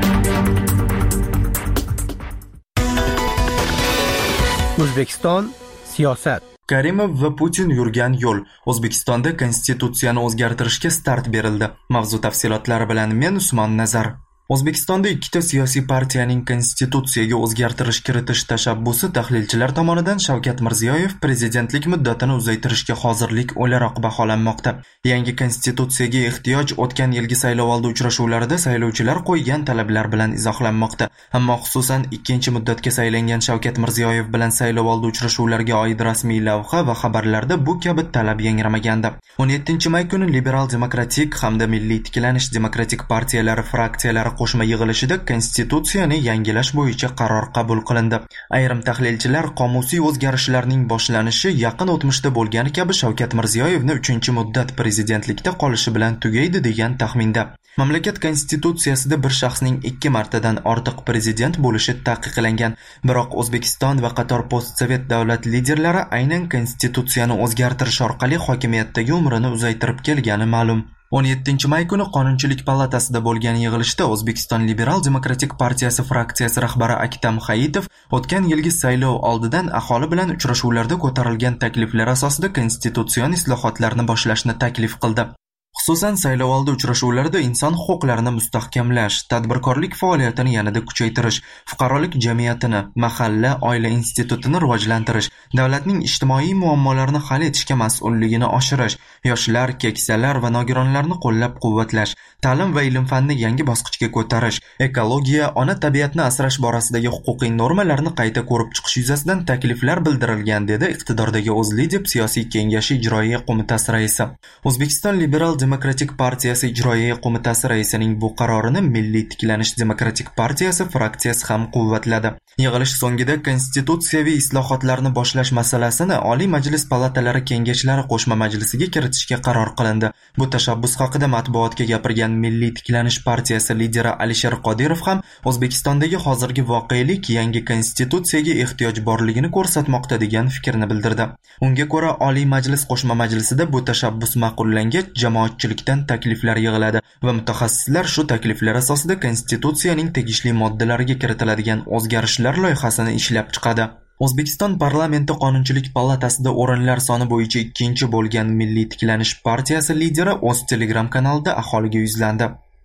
O'zbekiston siyosat. Karimov va Putin yurgan yo'l. O'zbekistonda konstitutsiyani o'zgartirishga start berildi. Mavzu tafsilotlari bilan men Usmon Nazar. O'zbekistonda ikkita siyosiy partiyaning konstitutsiyaga o'zgartirish kiritish tashabbusi tahlilchilar tomonidan Shavkat Mirziyoyev prezidentlik muddatini uzaytirishga hozirlik o'laroq baholanmoqda. Yangi konstitutsiyaga ehtiyoj o'tgan yilgi saylovoldi uchrashuvlarida saylovchilar qo'ygan talablar bilan izohlanmoqda. Ammo xususan ikkinchi muddatga saylangan Shavkat Mirziyoyev bilan saylovoldi uchrashuvlariga oid rasmiy lavha va xabarlarda bu kabi talab yangramagandi. o'n yettinchi may kuni Liberal demokratik hamda Milliy tiklanish demokratik partiyalari fraksiyalari qo'shma yig'ilishida konstitutsiyani yangilash bo'yicha qaror qabul qilindi. Ayrim tahlilchilar qomusiy o'zgarishlarning boshlanishi yaqin o'tmishda bo'lgani kabi Shavkat Mirziyoyevni uchinchi muddat prezidentlikda qolishi bilan tugaydi degan taxminda. Mamlakat konstitutsiyasida bir shaxsning ikki martadan ortiq prezident bo'lishi taqiqlangan. Biroq O'zbekiston va qator postsovet davlat liderlari aynan konstitutsiyani o'zgartirish orqali hokimiyatdagi umrini uzaytirib kelgani ma'lum. o'n yettinchi may kuni Qonunchilik palatasida bo'lgan yig'ilishda O'zbekiston Liberal demokratik partiyasi fraksiyasi rahbari Aktam Hayitov o'tgan yilgi saylov oldidan aholi bilan uchrashuvlarda ko'tarilgan takliflar asosida konstitutsion islohotlarni boshlashni taklif qildi. Xususan saylovoldi uchrashuvlarida inson huquqlarini mustahkamlash, tadbirkorlik faoliyatini yanada kuchaytirish, fuqarolik jamiyatini, mahalla, oila institutini rivojlantirish, davlatning ijtimoiy muammolarini hal etishga mas'ulligini oshirish, yoshlar, keksalar va nogironlarni qo'llab-quvvatlash, ta'lim va ilm-fanni yangi bosqichga ko'tarish, ekologiya, ona tabiatni asrash borasidagi huquqiy normalarni qayta ko'rib chiqish yuzasidan takliflar bildirilgan, dedi iqtidordagi O'zLidep siyosiy kengashi ijroiya qo'mitasi raisi. O'zbekiston Liberal demokratik partiyasi ijroiya qo'mitasi raisining bu qarorini Milliy tiklanish demokratik partiyasi fraksiyasi ham quvvatladi. Yig'ilish so'ngida konstitutsiyaviy islohotlarni boshlash masalasini Oliy Majlis palatalari kengashlari qo'shma majlisiga kiritishga qaror qilindi. Bu tashabbus haqida matbuotga gapirgan Milliy tiklanish partiyasi lideri Alisher Qodirov ham O'zbekistondagi hozirgi voqelik yangi konstitutsiyaga ehtiyoj borligini ko'rsatmoqda degan fikrni bildirdi. Unga ko'ra Oliy Majlis qo'shma majlisida bu tashabbus ma'qullangach, jamoatchilikdan takliflar yig'iladi va mutaxassislar shu takliflar asosida konstitutsiyaning tegishli moddalariga kiritiladigan o'zgarishlar loyihasini ishlab chiqadi. O'zbekiston parlamenti Qonunchilik palatasida o'rinlar soni bo'yicha ikkinchi bo'lgan Milliy tiklanish partiyasi lideri o'z Telegram kanalida aholiga yuzlandi.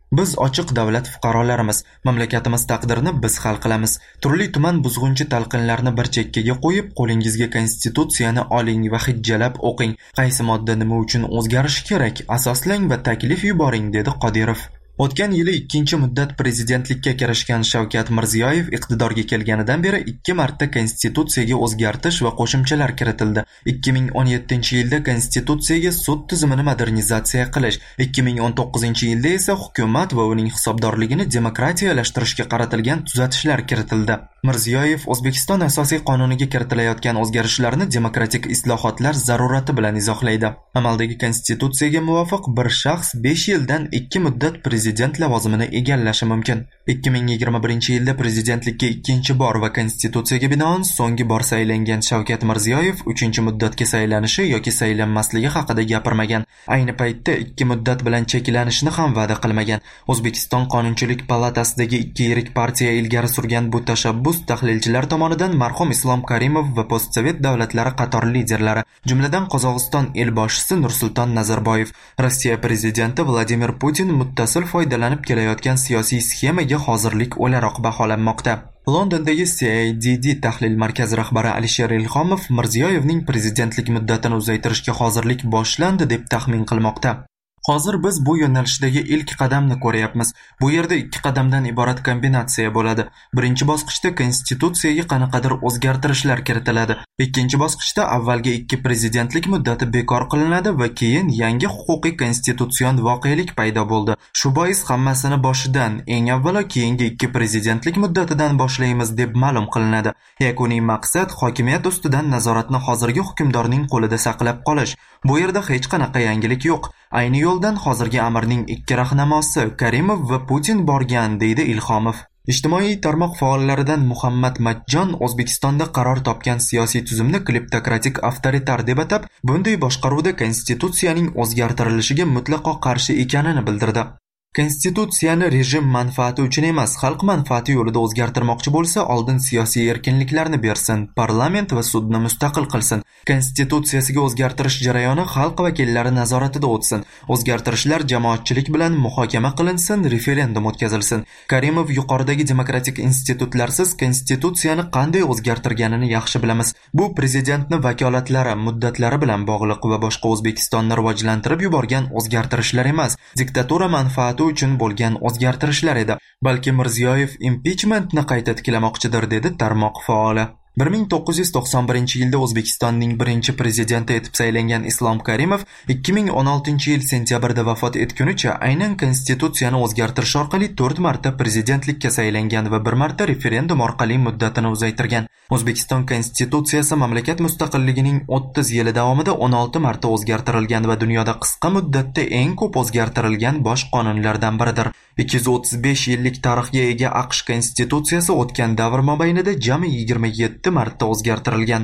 Biz ochiq davlat fuqarolarimiz. Mamlakatimiz taqdirini biz hal qilamiz. Turli tuman buzg'unchi talqinlarni bir chekkaga qo'yib, qo'lingizga konstitutsiyani oling va hijjalab o'qing. Qaysi modda nima uchun o'zgarishi kerak, asoslang va taklif yuboring, dedi Qodirov. O'tgan yili ikkinchi muddat prezidentlikka kirishgan Shavkat Mirziyoyev iqtidorga kelganidan beri ikki marta konstitutsiyaga o'zgartish va qo'shimchalar kiritildi. ikki ming o'n yettinchi yilda konstitutsiyaga sud tizimini modernizatsiya qilish, ikki ming o'n to'qqizinchi yilda esa hukumat va uning hisobdorligini demokratiyalashtirishga qaratilgan tuzatishlar kiritildi. Mirziyoyev O'zbekiston asosiy qonuniga kiritilayotgan o'zgarishlarni demokratik islohotlar zarurati bilan izohlaydi. Amaldagi konstitutsiyaga muvofiq bir shaxs besh yildan ikki muddat prezident lavozimini egallashi mumkin. ikki ming yigirma birinchi yilda prezidentlikka ikkinchi bor va konstitutsiyaga binoan so'nggi bor saylangan Shavkat Mirziyoyev uchinchi muddatga saylanishi yoki saylanmasligi haqida gapirmagan. Ayni paytda ikki muddat bilan cheklanishni ham va'da qilmagan. O'zbekiston Qonunchilik palatasidagi ikki yirik partiya ilgari surgan bu tashabbus tahlilchilar tomonidan marhum Islom Karimov va postsovet davlatlari qator liderlari, jumladan Qozog'iston elboshisi Nursulton Nazarboyev, Rossiya prezidenti Vladimir Putin muttasil foydalanib kelayotgan siyosiy sxemaga hozirlik o'laroq baholanmoqda. Londondagi C I D D tahlil markazi rahbari Alisher Ilhomov Mirziyoyevning prezidentlik muddatini uzaytirishga hozirlik boshlandi deb taxmin qilmoqda. Hozir biz bu yo'nalishdagi ilk qadamni ko'ryapmiz. Bu yerda ikki qadamdan iborat kombinatsiya bo'ladi. Birinchi bosqichda konstitutsiyaga qanaqadir o'zgartirishlar kiritiladi. Ikkinchi bosqichda avvalgi ikki prezidentlik muddati bekor qilinadi va keyin yangi huquqiy konstitutsion voqelik paydo bo'ldi. Shu bois hammasini boshidan, eng avvalo keyingi ikki prezidentlik muddatidan boshlaymiz deb ma'lum qilinadi. Yakuniy maqsad hokimiyat ustidan nazoratni hozirgi hukmdorning qo'lida saqlab qolish. Bu yerda hech qanaqa yangilik yo'q. Ayni yo'ldan hozirgi amirning ikki rahnamosi Karimov va Putin borgan, deydi Ilhomov. Ijtimoiy tarmoq faollaridan Muhammad Majjon O'zbekistonda qaror topgan siyosiy tuzumni kleptokratik avtoritar deb atab, bunday boshqaruvda konstitutsiyaning o'zgartirilishiga mutlaqo qarshi ekanini bildirdi. Konstitutsiyani rejim manfaati uchun emas, xalq manfaati yo'lida o'zgartirmoqchi bo'lsa, oldin siyosiy erkinliklarni bersin, parlament va sudni mustaqil qilsin. Konstitutsiyasiga o'zgartirish jarayoni xalq vakillari nazoratida o'tsin. O'zgartirishlar jamoatchilik bilan muhokama qilinsin, referendum o'tkazilsin. Karimov yuqoridagi demokratik institutlarsiz konstitutsiyani qanday o'zgartirganini yaxshi bilamiz. Bu prezidentning vakolatlari, muddatlari bilan bog'liq va boshqa O'zbekistonni rivojlantirib yuborgan o'zgartirishlar emas, diktatura manfaati uchun bo'lgan o'zgartirishlar edi. Balki Mirziyoyev impichmentni qayta tiklamoqchidir, dedi tarmoq faoli. bir ming to'qqiz yuz to'qson birinchi yilda O'zbekistonning birinchi prezidenti etib saylangan Islom Karimov ikki ming o'n oltinchi yil sentyabrda vafot etgunicha aynan konstitutsiyani o'zgartirish orqali to'rt marta prezidentlikka saylangan va bir marta referendum orqali muddatini uzaytirgan. O'zbekiston konstitutsiyasi mamlakat mustaqilligining o'ttiz yili davomida o'n olti marta o'zgartirilgan va dunyoda qisqa muddatda eng ko'p o'zgartirilgan bosh qonunlardan biridir. ikki yuz o'ttiz besh yillik tarixga ega AQSh konstitutsiyasi o'tgan davr mobaynida jami yigirma yetti marta o'zgartirilgan.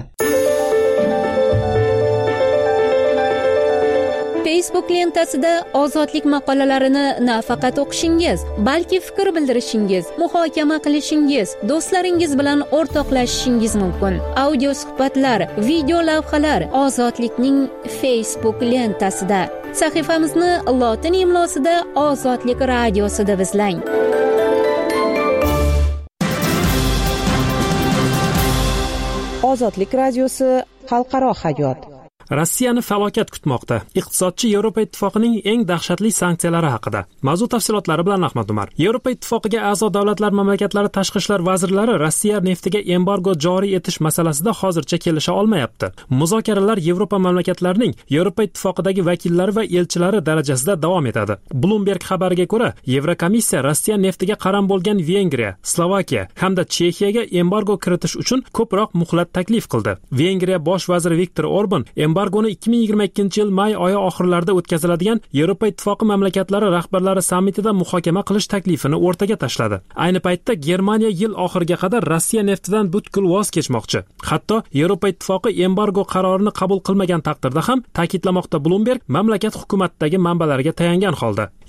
Facebook lentasida ozodlik maqolalarini nafaqat o'qishingiz, balki fikr bildirishingiz, muhokama qilishingiz, do'stlaringiz bilan o'rtoqlashishingiz mumkin. Audio suhbatlar, video lavhalar Ozodlikning Facebook lentasida. Sahifamizni lotin imlosida Ozodlik radiosida izlang. Ozodlik radiosi xalqaro hayot. Rossiyani falokat kutmoqda. Iqtisodchi Yevropa Ittifoqining eng dahshatli sanksiyalari haqida. Mavzu tafsilotlari bilan Ahmad Umar. Yevropa Ittifoqiga a'zo davlatlar mamlakatlari tashqi ishlar vazirlari Rossiya neftiga embargo joriy etish masalasida hozircha kelisha olmayapti. Muzokaralar Yevropa mamlakatlarining Yevropa Ittifoqidagi vakillari va elchilari darajasida davom etadi. Bloomberg xabariga ko'ra, Yevrokomissiya Rossiya neftiga qaram bo'lgan Vengriya, Slovakiya hamda Chexiyaga embargo kiritish uchun ko'proq muhlat taklif qildi. Vengriya bosh vaziri Viktor Orban embargoni ikki ming yigirma ikkinchi yil may oyi oxirlarida o'tkaziladigan Yevropa Ittifoqi mamlakatlari rahbarlari sammitida muhokama qilish taklifini o'rtaga tashladi. Ayni paytda Germaniya yil oxiriga qadar Rossiya neftidan butkul voz kechmoqchi. Hatto Yevropa Ittifoqi embargo qarorini qabul qilmagan taqdirda ham, ta'kidlamoqda Bloomberg mamlakat hukumatidagi manbalarga tayangan holda.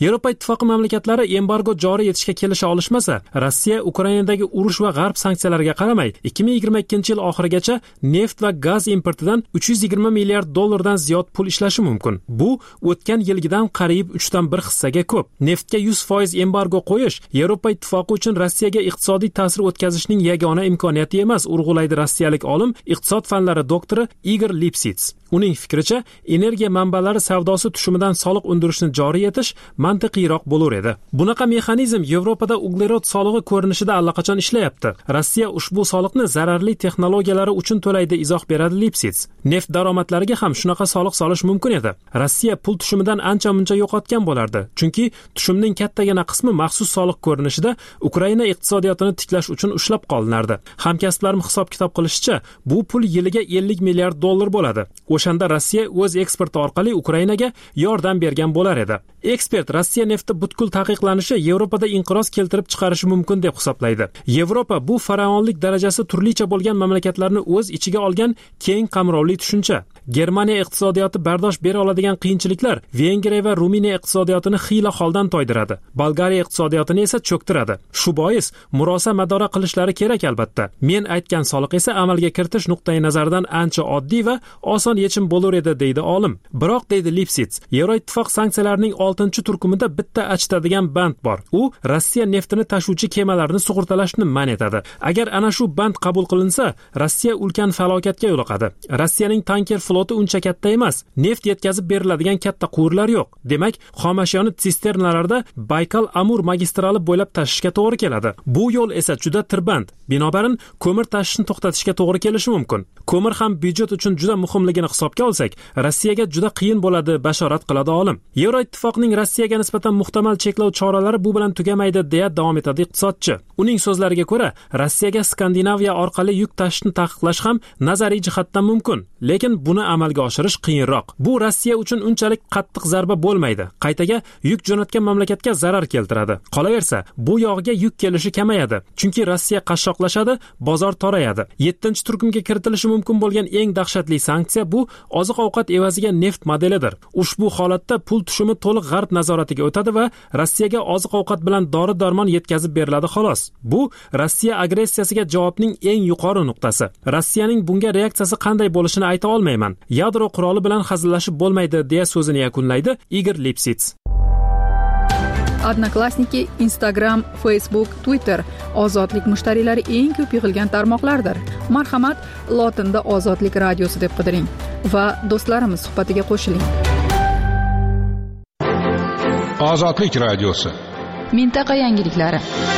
Yevropa ittifoqi mamlakatlari embargo joriy etishga kelisha olishmasa, Rossiya Ukrainadagi urush va g'arb sanksiyalariga qaramay ikki ming yigirma ikkinchi yil oxirigacha neft va gaz importidan uch yuz yigirma milliard dollardan ziyod pul ishlashi mumkin. Bu o'tgan yilgidan qariyb uchdan bir hissaga ko'p. Neftga yuz foiz embargo qo'yish Yevropa ittifoqi uchun Rossiyaga iqtisodiy ta'sir o'tkazishning yagona imkoniyati emas, urg'ulaydi rossiyalik olim, iqtisod fanlari doktori Igor Lipsits. Uning fikricha, energiya manbalari savdosi tushumidan soliq undirishni joriy etish mantiqiyroq bo'lar edi. Bunaqa mexanizm Yevropada uglerod solig'i ko'rinishida allaqachon ishlayapti. Rossiya ushbu soliqni zararli texnologiyalari uchun to'laydi, izoh beradi Lipsits. Neft daromadlariga ham shunaqa soliq solish mumkin edi. Rossiya pul tushumidan ancha-muncha yo'qotgan bo'lardi, chunki tushumning kattagina qismi maxsus soliq ko'rinishida Ukraina iqtisodiyotini tiklash uchun ushlab qolinardi. Hamkasblarim hisob-kitob qilishicha, bu pul yiliga ellik milliard dollar bo'ladi. O'shanda Rossiya o'z eksporti orqali Ukrainaga yordam bergan bo'lar edi. Ekspert Rossiya nefti butkul taqiqlanishi Yevropada inqiroz keltirib chiqarishi mumkin deb hisoblaydi. Yevropa bu faraonlik darajasi turlicha bo'lgan mamlakatlarni o'z ichiga olgan keng qamrovli tushuncha. Germaniya iqtisodiyoti bardosh bera oladigan qiyinchiliklar Vengriya va Ruminiya iqtisodiyotini xiyla holdan toydiradi. Bolgariya iqtisodiyotini esa cho'ktiradi. Shu bois murosa madora qilishlari kerak albatta. Men aytgan soliq esa amalga kiritish nuqtai nazaridan ancha oddiy va oson yechim bo'lar edi, deydi olim. Biroq, deydi Lipsits, Yevroittifoq sanksiyalarining oltinchi turkumida bitta achitadigan band bor. U Rossiya neftini tashuvchi kemalarni sug'urtalashni man etadi. Agar ana shu band qabul qilinsa, Rossiya ulkan falokatga yo'liqadi. Rossiyaning tanker floti uncha katta emas. Neft yetkazib beriladigan katta quvurlar yo'q. Demak, xomashyoni sisternalarda Baykal-Amur magistrali bo'ylab tashishga to'g'ri keladi. Bu yo'l esa juda tirband. Binobarin, ko'mir tashishni to'xtatishga to'g'ri kelishi mumkin. Ko'mir ham byudjet uchun juda muhimligini hisobga olsak, Rossiyaga juda qiyin bo'ladi, bashorat qiladi olim. Yevroittifoqning Rossiyaga nisbatan muhtamal cheklov choralari bu bilan tugamaydi, deya davom etadi iqtisodchi. Uning so'zlariga ko'ra, Rossiyaga Skandinaviya orqali yuk tashishni taqiqlash ham nazariy jihatdan mumkin, lekin buni amalga oshirish qiyinroq. Bu Rossiya uchun unchalik qattiq zarba bo'lmaydi. Qaytaga yuk jo'natgan mamlakatga zarar keltiradi. Qolaversa, bu yog'iga yuk kelishi kamayadi, chunki Rossiya qashshoqlashadi, bozor torayadi. yettinchi turkumga kiritilishi mumkin bo'lgan eng dahshatli sanksiya bu oziq-ovqat evaziga neft modelidir. Ushbu holatda pul tushumi to'liq g'arb nazoratiga o'tadi va Rossiyaga oziq-ovqat bilan dori-darmon yetkazib beriladi xolos. Bu Rossiya agressiyasiga javobning eng yuqori nuqtasi. Rossiyaning bunga reaksiyasi qanday bo'lishini ayta olmayman. Yadro quroli bilan hazillashib bo'lmaydi, deya so'zini yakunlaydi Igor Lipsits. Odnoklassniki, Instagram, Facebook, Twitter ozodlik mushtariylari eng ko'p yig'ilgan tarmoqlardir. Marhamat, lotinda Ozodlik radiosi deb qidiring va do'stlarimiz suhbatiga qo'shiling. Ozodlik radiosi. Mintaqa yangiliklari.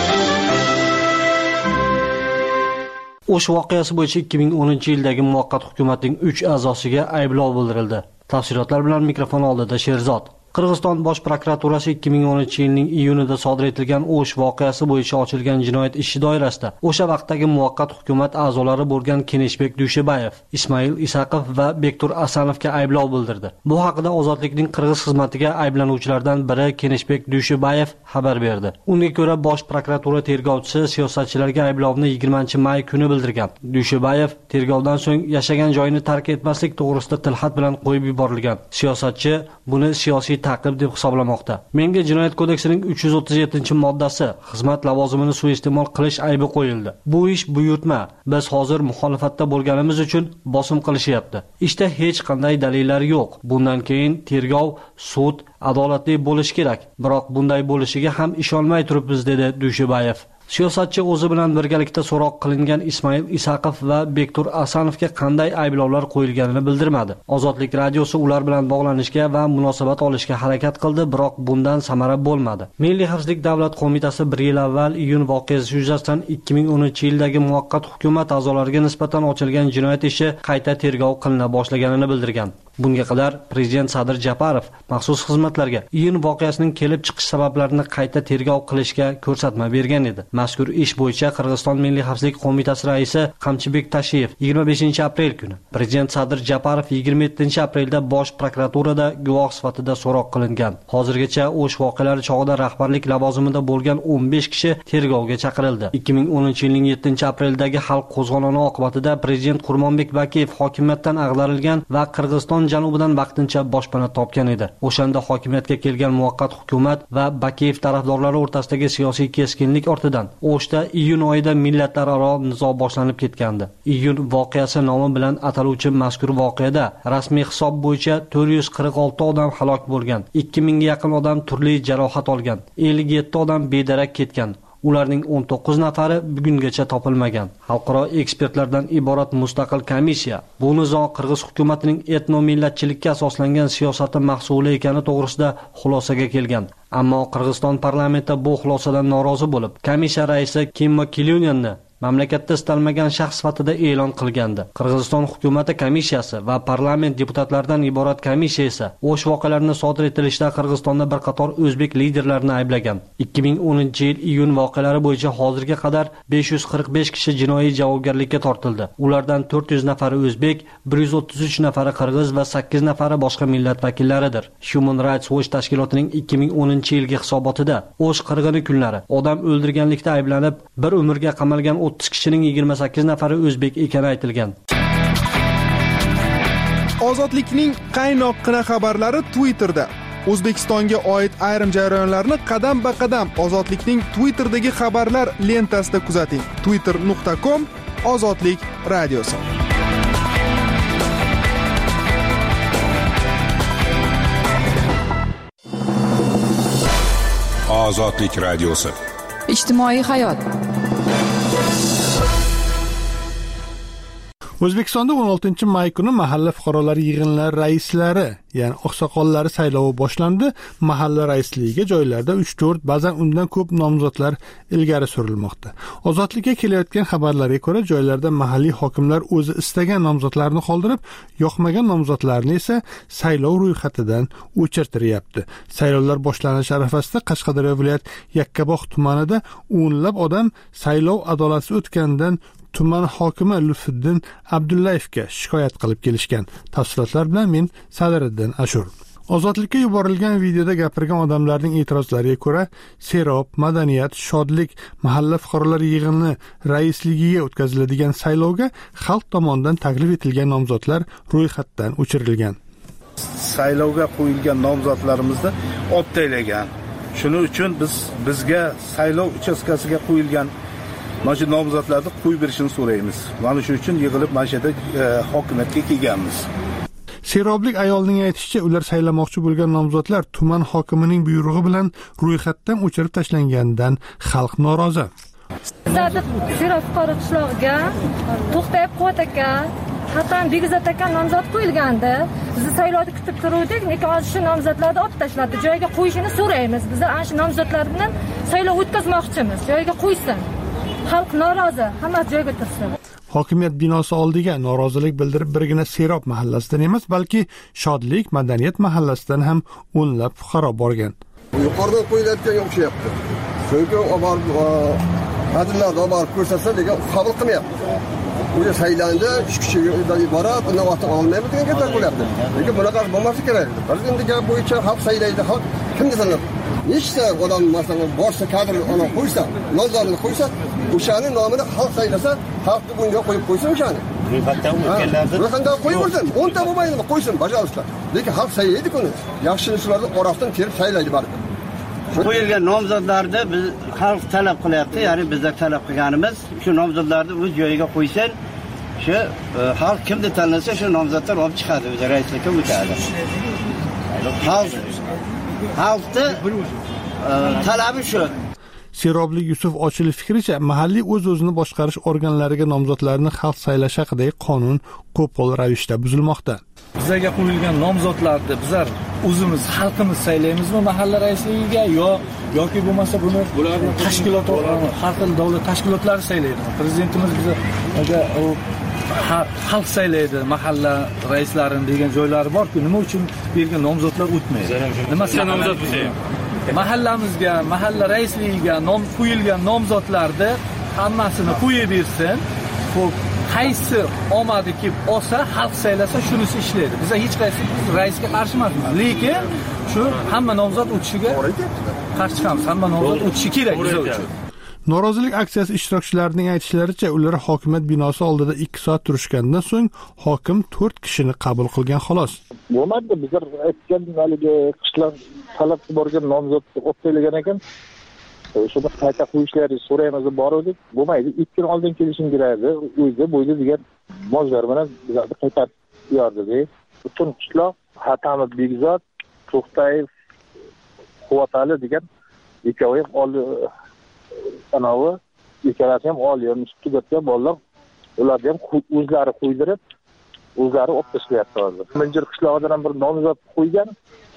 O'sh voqeasi bo'yicha ikki ming o'ninchi yildagi muvaqqat hukumatning uch a'zosiga ayblov bildirildi. Tafsilotlar bilan mikrofon oldida Sherzod. Qirg'iziston bosh prokuraturasi ikki ming o'ninchi yilning iyunida sodir etilgan O'sh voqeasi bo'yicha ochilgan jinoyat ishi doirasida o'sha vaqtdagi muvaqqat hukumat a'zolari bo'lgan Keneshbek Dushebayev, Ismoil Isaqov va Bektur Asanovga ayblov bildirdi. Bu haqida Ozodlikning Qirg'iz xizmatiga ayblanuvchilardan biri Keneshbek Dushebayev xabar berdi. Unga ko'ra, bosh prokuratura tergovchisi siyosatchilarga ayblovni yigirmanchi may kuni bildirgan. Dushebayev tergovdan so'ng yashagan joyini tark etmaslik to'g'risida tilxat bilan qo'yib yuborilgan. Siyosatchi buni siyosiy ta'qib deb hisoblamoqda. Menga Jinoyat kodeksining uch yuz o'ttiz yettinchi moddasi xizmat lavozimini suiiste'mol qilish aybi qo'yildi. Bu ish buyurtma. Biz hozir muxolifatda bo'lganimiz uchun bosim qilishyapti. Ishda hech qanday dalillar yo'q. Bundan keyin tergov, sud adolatli bo'lishi kerak. Biroq bunday bo'lishiga ham ishonmay turibmiz, dedi Dushebayev. Siyosatchi o'zi bilan birgalikda so'roq qilingan Ismoil Isaqov va Bektur Asanovga qanday ayblovlar qo'yilganini bildirmadi. Ozodlik radiosi ular bilan bog'lanishga va munosabat olishga harakat qildi, biroq bundan samara bo'lmadi. Milliy xavfsizlik davlat qo'mitasi bir yil avval iyun voqeasi yuzasidan ikki ming o'ninchi yildagi muvaqqat hukumat a'zolariga nisbatan ochilgan jinoyat ishi qayta tergov qilina boshlaganini bildirgan. Bunga qadar Prezident Sadir Japarov maxsus xizmatlarga iyun voqeasining kelib chiqish sabablarini qayta tergov qilishga ko'rsatma bergan edi. Mazkur ish bo'yicha Qirg'iziston Milliy xavfsizlik qo'mitasi raisi Qamchibek Tashiyev yigirma beshinchi aprel kuni, Prezident Sadir Japarov yigirma yettinchi aprelda bosh prokuraturada guvoh sifatida so'roq qilingan. Hozirgacha o'sh voqealari chog'ida rahbarlik lavozimida bo'lgan o'n besh kishi tergovga chaqirildi. ikki ming o'ninchi yilning yettinchi apreldagi xalq qo'zg'oloni oqibatida Prezident Qurmonbek Bakiyev hokimiyatdan ag'darilgan va Qirg'iziston Qirg'iziston janubidan vaqtincha boshpana topgan edi. O'shanda hokimiyatga kelgan muvaqqat hukumat va Bakiyev tarafdorlari o'rtasidagi siyosiy keskinlik ortidan O'shda iyun oyida millatlararo nizo boshlanib ketgandi. Iyun voqeasi nomi bilan ataluvchi mazkur voqeada rasmiy hisob bo'yicha to'rt yuz qirq olti odam halok bo'lgan, ikki mingga yaqin odam turli jarohat olgan, ellik yetti odam bedarak ketgan. Ularning o'n to'qqiz nafari bugungacha topilmagan. Xalqaro ekspertlardan iborat mustaqil komissiya bu nizo Qirg'iz hukumatining etnomillatchilikka asoslangan siyosati mahsuli ekani to'g'risida xulosaga kelgan. Ammo Qirg'iziston parlamenti bu xulosadan norozi bo'lib, komissiya raisi Kimmo Kilyunyanni mamlakatda istalmagan shaxs sifatida e'lon qilgandi. Qirg'iziston hukumati komissiyasi va parlament deputatlaridan iborat komissiya esa o'sh voqealarini sodir etilishda Qirg'izistonda bir qator o'zbek liderlarini ayblagan. ikki ming o'ninchi yil iyun voqealari bo'yicha hozirga qadar besh yuz qirq besh kishi jinoiy javobgarlikka tortildi. Ulardan to'rt yuz nafari o'zbek, bir yuz o'ttiz uch nafari qirg'iz va sakkiz nafari boshqa millat vakillaridir. Human Rights Watch tashkilotining ikki ming o'ninchi yilgi hisobotida o'sh qirg'ini kunlari odam o'ldirganlikda ayblanib bir umrga qamalgan o'ttiz kishining yigirma sakkiz nafari o'zbek ekani aytilgan. Ozodlikning qaynoqqina xabarlari Twitterda. O'zbekistonga oid ayrim jarayonlarni qadam-ba-qadam Ozodlikning Twitterdagi xabarlar lentasida kuzating. twitter nuqta com Ozodlik radiosi. Ozodlik radiosi. Ijtimoiy hayot. O'zbekistonda o'n oltinchi may kuni mahalla fuqarolar yig'inlari raislari, ya'ni oqsoqollari saylovi boshlandi. Mahalla raisligiga joylarda uch to'rt, ba'zan undan ko'p nomzodlar ilgari surilmoqda. Ozodlikka kelayotgan xabarlarga ko'ra, joylarda mahalliy hokimlar o'zi istagan nomzodlarni qoldirib, yoqmagan nomzodlarni esa saylov ro'yxatidan o'chirtiryapti. Saylovlar boshlanish arafasida Qashqadaryo viloyat Yakkabog' tumanida o'nlab odam saylov adolatsiz o'tganidan tuman hokimi Lutfiddin Abdullayevga shikoyat qilib kelishgan. Tafsilotlar bilan men Sadiriddin Ashur. Ozodlikka yuborilgan videoda gapirgan odamlarning e'tirozlariga ko'ra, Serob, Madaniyat, Shodlik mahalla fuqarolar yig'ini raisligiga o'tkaziladigan saylovga xalq tomonidan taklif etilgan nomzodlar ro'yxatdan o'chirilgan. Saylovga qo'yilgan nomzodlarimizni optaylagan. Shuning uchun biz bizga saylov uchastkasiga qo'yilgan mana shu nomzodlarni qo'yib berishini so'raymiz. Mana shu uchun yig'ilib mana shu yerda e, hokimiyatga kelganmiz. Seroblik ayolning aytishicha, ular saylamoqchi bo'lgan nomzodlar tuman hokimining buyrug'i bilan ro'yxatdan o'chirib tashlanganidan xalq norozi. Bizlar Serob fuqaro qishlog'iga To'xtayib Quvvat aka, Hasan Begizat aka nomzod qo'yilgandi. Biz saylovni kutib turuvdik, lekin hozir shu nomzodlarni olib tashladi. Joyiga qo'yishini so'raymiz. Biz ana shu nomzodlar bilan saylov o'tkazmoqchimiz. Joyiga qo'ysin. Xalq norozi, hamma joyga tursin. Hokimiyat binosi oldiga norozilik bildirib birgina Serob mahallasidan emas, balki Shodlik, Madaniyat mahallasidan ham o'nlab fuqaro borgan. Yuqoridan qo'yilayotganga o'xshayapti. Chunki obar adillarni obar ko'rsatsa, lekin qabul qilmayapti. U saylandi, uch kishidan iborat, undan ortiq olmaymiz degan gaplar bo'lyapti. Lekin bunaqa bo'lmasa kerak. Prezidentning gapi bo'yicha xalq saylaydi, xalq kimga sanab? Nechta odam masalan borsa kadr ona qo'ysa, nomzodini qo'ysa, o'shani nomini xalq saylasa, xalq bunga qo'yib qo'ysin o'shani. Ro'yxatdan o'tganlarni ro'yxatdan qo'yib qo'ysin. o'nta bo'lmaydimi? Qo'ysin, bajarishla. Lekin xalq saylaydi kuni. Yaxshi ishlarni orasidan terib saylaydi baribir. Qo'yilgan nomzodlarni biz xalq talab qilyapti, ya'ni bizlar talab qilganimiz shu nomzodlarni o'z joyiga qo'ysin. Shu xalq kimni tanlasa, shu nomzodlar olib chiqadi, o'zi raislikka o'tadi. Xalq xalqni talabi shu. Seroblik Yusuf Ochilov fikricha, mahalliy o'z-o'zini boshqarish organlariga nomzodlarni xalq saylash haqidagi qonun qo'pol ravishda buzilmoqda. Bizlarga qo'yilgan nomzodlarni bizlar o'zimiz xalqimiz saylaymizmi mahalla raisligiga yo yoki bo'lmasa buni tashkilot har xil davlat tashkilotlari saylaydi. Prezidentimiz bizga xalq saylaydi mahalla raislarini degan joylari bor-ku, nima uchun bergan nomzodlar o'tmaydi? Nima nomzod bo'lsa mahallamizga, mahalla raisligiga nom qo'yilgan nomzodlarni hammasini qo'yib bersin. Xo'p, qaysi omadi kelib olsa, xalq saylasa shunisi ishlaydi. Biz hech qaysi raisga qarshi emasmiz, lekin shu hamma nomzod o'tishiga qarshi chiqamiz. Hamma nomzod o'tishi kerak biz uchun. Norozilik aksiyasi ishtirokchilarining aytishlaricha, ular hokimiyat binosi oldida ikki soat turishgandan so'ng hokim to'rt kishini qabul qilgan xolos. Bo'lmadi, bizlar aytgan haligi qishloq talab borgan nomzodni o'tlaydigan ekan. Shuni qayta qo'yishlarini so'raymiz deb bordik. Bo'lmaydi, ikki kun oldin kelishim kerakdi. O'zi bo'yda degan mojlar bilan bizlarni qaytarib yordi. Butun qishloq Hatamid Begzod, To'xtayev, Quvvatali degan ikkovi oldi anavi ikkalasi ham oliy institutga bolalar, ularni ham o'zlari qo'ydirib, o'zlari olib tashlayapti hozir. Minjir qishlog'idan bir nomzod qo'ygan.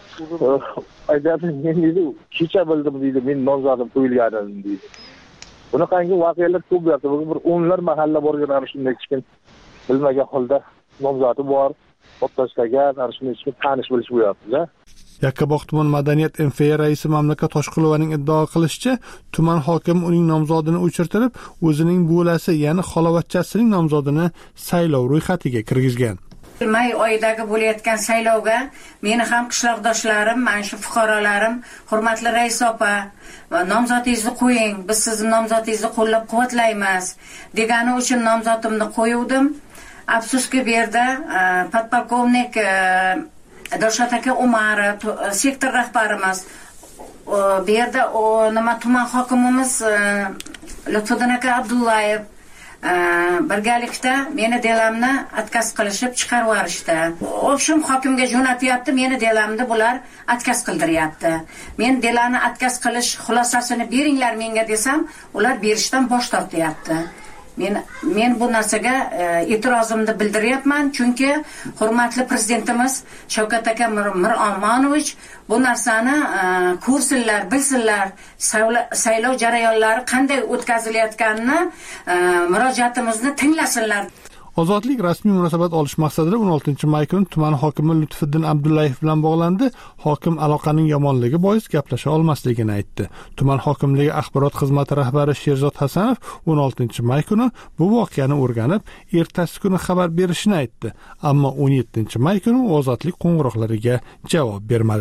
Aytadi, men dedi, kecha bildim deydi, men nomzodim qo'yilganini deydi. Bunaqangi voqealar ko'p bo'lyapti. Bugun bir o'nlar mahalla borgan shunday kichkin bilmagan holda nomzodi bor, olib tashlagan, shunday kichkin tanish bilish bo'lyapti-da. Yakkabog' tuman madaniyat M F A raisi Mamlakat Toshqulovaning iddao qilishicha, tuman hokimi uning nomzodini o'chirtirib, o'zining bo'lasi, ya'ni xalovatchasining nomzodini saylov ro'yxatiga kirgizgan. May oyidagi bo'layotgan saylovga meni ham qishloqdoshlarim, mana shu fuqarolarim, hurmatli rais opa, nomzodingizni qo'ying, biz sizning nomzodingizni qo'llab-quvvatlaymiz degani uchun nomzodimni qo'yuvdim. Afsuski bu yerda podpolkovnik Dilshod aka Umarov, sektor rahbarimiz, bu yerda nima tuman hokimimiz Lutfiddin aka Abdullayev birgalikda meni delamni atkaz qilishib chiqarib yuborishdi. O'shum hokimga jo'natyapti, meni delamni bular atkaz qildiryapti. Men delani atkaz qilish xulosasini beringlar menga desam, ular berishdan bosh tortyapti. Men men bu narsaga e'tirozimni bildiryapman, chunki hurmatli prezidentimiz Shavkat aka Miromonovich bu narsani ko'rsinlar, bilsinlar, saylov jarayonlari qanday o'tkazilayotganini, murojaatimizni tinglasinlar. Ozodlik rasmiy munosabat olish maqsadida o'n oltinchi may kuni tuman hokimi Lutfiddin Abdullayev bilan bog'landi. Hokim aloqaning yomonligi bois gaplasha olmasligini aytdi. Tuman hokimligi axborot xizmati rahbari Sherzod Hasanov o'n oltinchi may kuni bu voqeani o'rganib, ertasi kuni xabar berishini aytdi. Ammo o'n yettinchi may kuni ozodlik qo'ng'iroqlariga javob bermadi.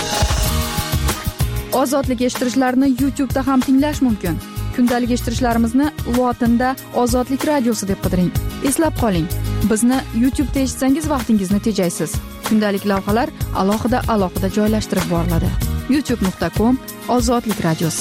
Ozodlik eshittirishlarni YouTube da ham tinglash mumkin. Kundalik eshittirishlarimizni lotinda Ozodlik radiosi deb qidiring. Eslab qoling, bizni YouTube da eshitsangiz vaqtingizni tejaysiz. Kundalik lavhalar alohida alohida joylashtirib boriladi. youtube nuqta com Ozodlik radiosi.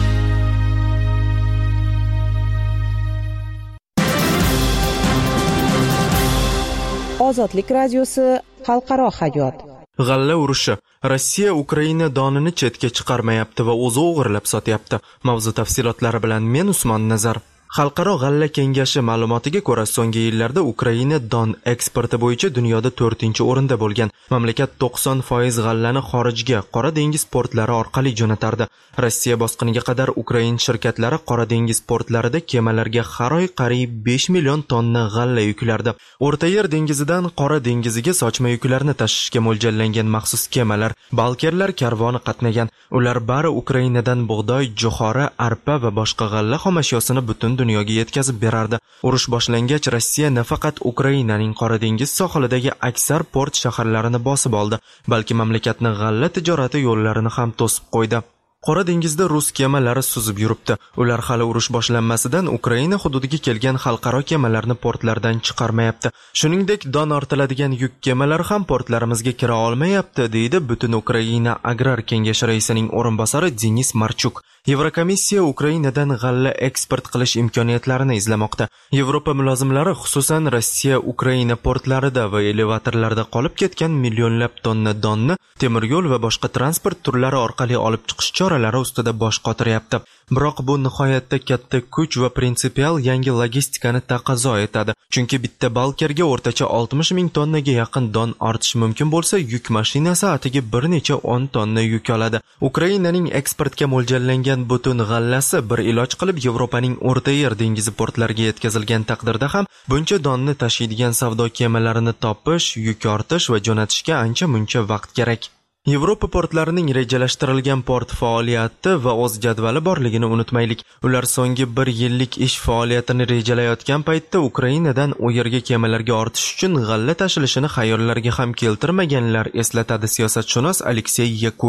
Ozodlik radiosi xalqaro hayot. G'alla urushi. Rossiya Ukraina donini chetga chiqarmayapti va o'zi o'g'irlab sotyapti. Mavzu tafsilotlari bilan men Usmon Nazar. Xalqaro g'alla kengashi ma'lumotiga ko'ra, so'nggi yillarda Ukraina don eksporti bo'yicha dunyoda to'rtinchi o'rinda bo'lgan. Mamlakat to'qson foiz g'allani xorijga, Qora dengiz portlari orqali jo'natardi. Rossiya bosqiniga qadar Ukraina shirkatlari Qora dengiz portlarida kemalarga har oy qariyb besh million tonna g'alla yuklardi. O'rta Yer dengizidan Qora dengiziga sochma yuklarni tashishga mo'ljallangan maxsus kemalar, balkerlar karvoni qatnagan. Ular bari Ukrainadan bug'doy, jo'xori, arpa va boshqa g'alla xomashyosini butun dunyoga yetkazib berardi. Urush boshlangach, Rossiya nafaqat Ukrainaning Qora dengiz sohilidagi aksar port shaharlarini bosib oldi, balki mamlakatning g'alla tijorati yo'llarini ham to'sib qo'ydi. Qora dengizda rus kemalari suzib yuribdi. Ular hali urush boshlanmasidan Ukraina hududiga kelgan xalqaro kemalarni portlardan chiqarmayapti. Shuningdek, don ortiladigan yuk kemalari ham portlarimizga kira olmayapti, deydi Butun Ukraina Agrar kengashi raisining o'rinbosari Denis Marchuk. Yevrokomissiya Ukrainadan g'alla eksport qilish imkoniyatlarini izlamoqda. Yevropa mulozimlari xususan Rossiya Ukraina portlarida va elevatorlarda qolib ketgan millionlab tonna donni temir yo'l va boshqa transport turlari orqali olib chiqish choralari ustida bosh qotiryapti. Biroq bu nihoyatda katta kuch va prinsipial yangi logistikani taqozo etadi. Chunki bitta balkerga o'rtacha oltmish ming tonnaga yaqin don ortish mumkin bo'lsa, yuk mashinasi atiga bir necha o'n tonna yuk oladi. Ukrainaning eksportga mo'ljallangan butun g'allasi bir iloj qilib Yevropaning O'rta Yer dengizi portlariga yetkazilgan taqdirda ham buncha donni tashiydigan savdo kemalarini topish, yuk ortish va jo'natishga ancha muncha vaqt kerak. Yevropa portlarining rejalashtirilgan port faoliyati va o'z jadvali borligini unutmaylik. Ular so'nggi bir yillik ish faoliyatini rejalayotgan paytda Ukrainadan u yerga kemalarga ortish uchun g'alla tashilishini xayollariga ham keltirmaganlar, eslatadi siyosatshunos Aleksey Yakubin.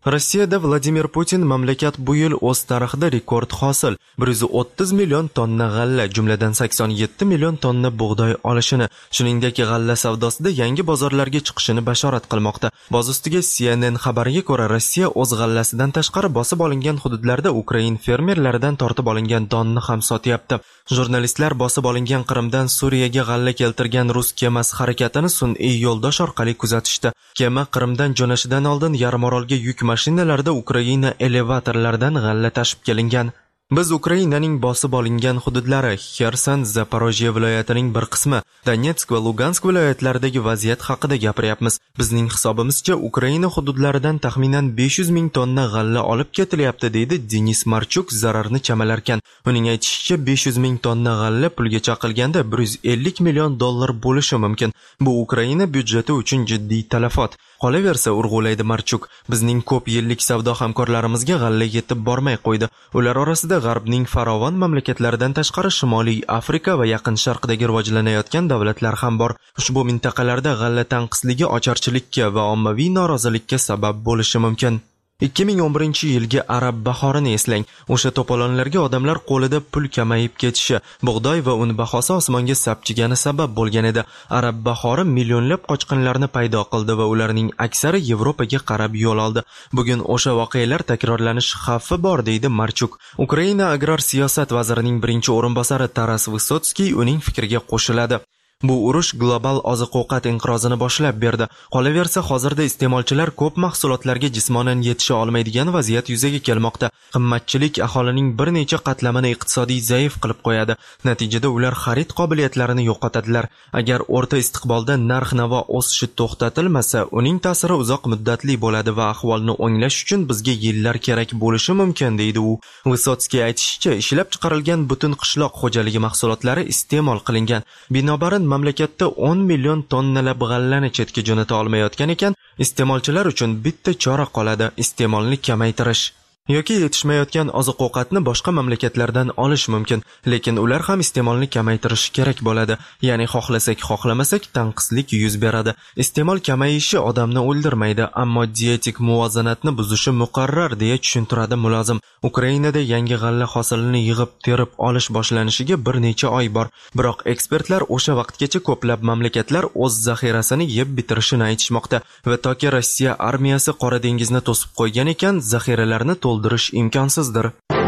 Rossiyada Vladimir Putin mamlakat bu yil o'z tarixida rekord hosil bir yuz o'ttiz million tonna g'alla, jumladan sakson yetti million tonna bug'doy olishini, shuningdek g'alla savdosida yangi bozorlarga chiqishini bashorat qilmoqda. Boz ustiga C N N xabariga ko'ra, Rossiya o'z g'allasidan tashqari bosib olingan hududlarda Ukrain fermerlaridan tortib olingan donni ham sotyapti. Jurnalistlar bosib olingan Qrimdan Suriyaga g'alla keltirgan rus kemasi harakatini sun'iy yo'ldosh orqali kuzatishdi. Kema Qrimdan jo'nashidan oldin yarimorolga yuk mashinalarda Ukraina elevatorlaridan g'alla tashib kelingan. Biz Ukrainaning bosib olingan hududlari, Xerson, Zaporojye viloyatining bir qismi, Donetsk va Lugansk viloyatlaridagi vaziyat haqida gapiryapmiz. Bizning hisobimizcha Ukraina hududlaridan taxminan besh yuz ming tonna g'alla olib ketilyapti, deydi Denis Marchuk zararni chamalarkan. Uning aytishicha, besh yuz ming tonna g'alla pulga chaqilganda bir yuz ellik million dollar bo'lishi mumkin. Bu Ukraina byudjeti uchun jiddiy talafot. Qolaversa, urg'ulaydi Marchuk, bizning ko'p yillik savdo hamkorlarimizga g'alla yetib bormay qo'ydi. Ular orasida G'arbning farovon mamlakatlaridan tashqari Shimoliy Afrika va Yaqin Sharqdagi rivojlanayotgan davlatlar ham bor. Ushbu mintaqalarda g'alla tanqisligi ocharchilikka va ommaviy norozilikka sabab bo'lishi mumkin. ikki ming o'n birinchi yilgi Arab bahorini eslang. O'sha to'polonlarga odamlar qo'lida pul kamayib ketishi, bug'doy va un bahosi osmonga sapchigani sabab bo'lgan edi. Arab bahori millionlab qochqinlarni paydo qildi va ularning aksari Yevropaga qarab yo'l oldi. Bugun o'sha voqealar takrorlanish xavfi bor, deydi Marchuk. Ukraina agrar siyosat vazirining birinchi o'rinbosari Taras Vysotskiy uning fikriga qo'shiladi. Bu urush global oziq-ovqat inqirozini boshlab berdi. Qolaversa, hozirda iste'molchilar ko'p mahsulotlarga jismonan yetisha olmaydigan vaziyat yuzaga kelmoqda. Qimmatchilik aholining bir necha qatlamini iqtisodiy zaif qilib qo'yadi. Natijada ular xarid qobiliyatlarini yo'qotadilar. Agar o'rta istiqbolda narx-navo o'sishi to'xtatilmasa, uning ta'siri uzoq muddatli bo'ladi va ahvolni o'nglash uchun bizga yillar kerak bo'lishi mumkin, deydi u. Vysotskiy aytishicha, ishlab chiqarilgan butun qishloq xo'jaligi mahsulotlari iste'mol qilingan. Binobarin mamlakatda o'n million tonnalab g'allani chetga jo'nata olmayotgan ekan, iste'molchilar uchun bitta chora qoladi: iste'molni kamaytirish. yoki yetishmayotgan oziq-ovqatni boshqa mamlakatlardan olish mumkin, lekin ular ham iste'molni kamaytirishi kerak bo'ladi. Ya'ni xohlasak, xohlamasak tanqislik yuz beradi. Iste'mol kamayishi odamni o'ldirmaydi, ammo dietik muvozanatni buzishi muqarrar, deya tushuntiradi mulozim. Ukrainada yangi g'alla hosilini yig'ib terib olish boshlanishiga bir necha oy bor, biroq ekspertlar o'sha vaqtgacha ko'plab mamlakatlar o'z zaxirasini yeb bitirishini aytishmoqda va toki Rossiya armiyasi Qora dengizni to'sib qo'ygan ekan, zaxiralarni to'ldirish imkonsizdir.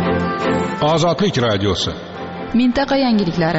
Ozodlik radiosi. Mintaqa yangiliklari.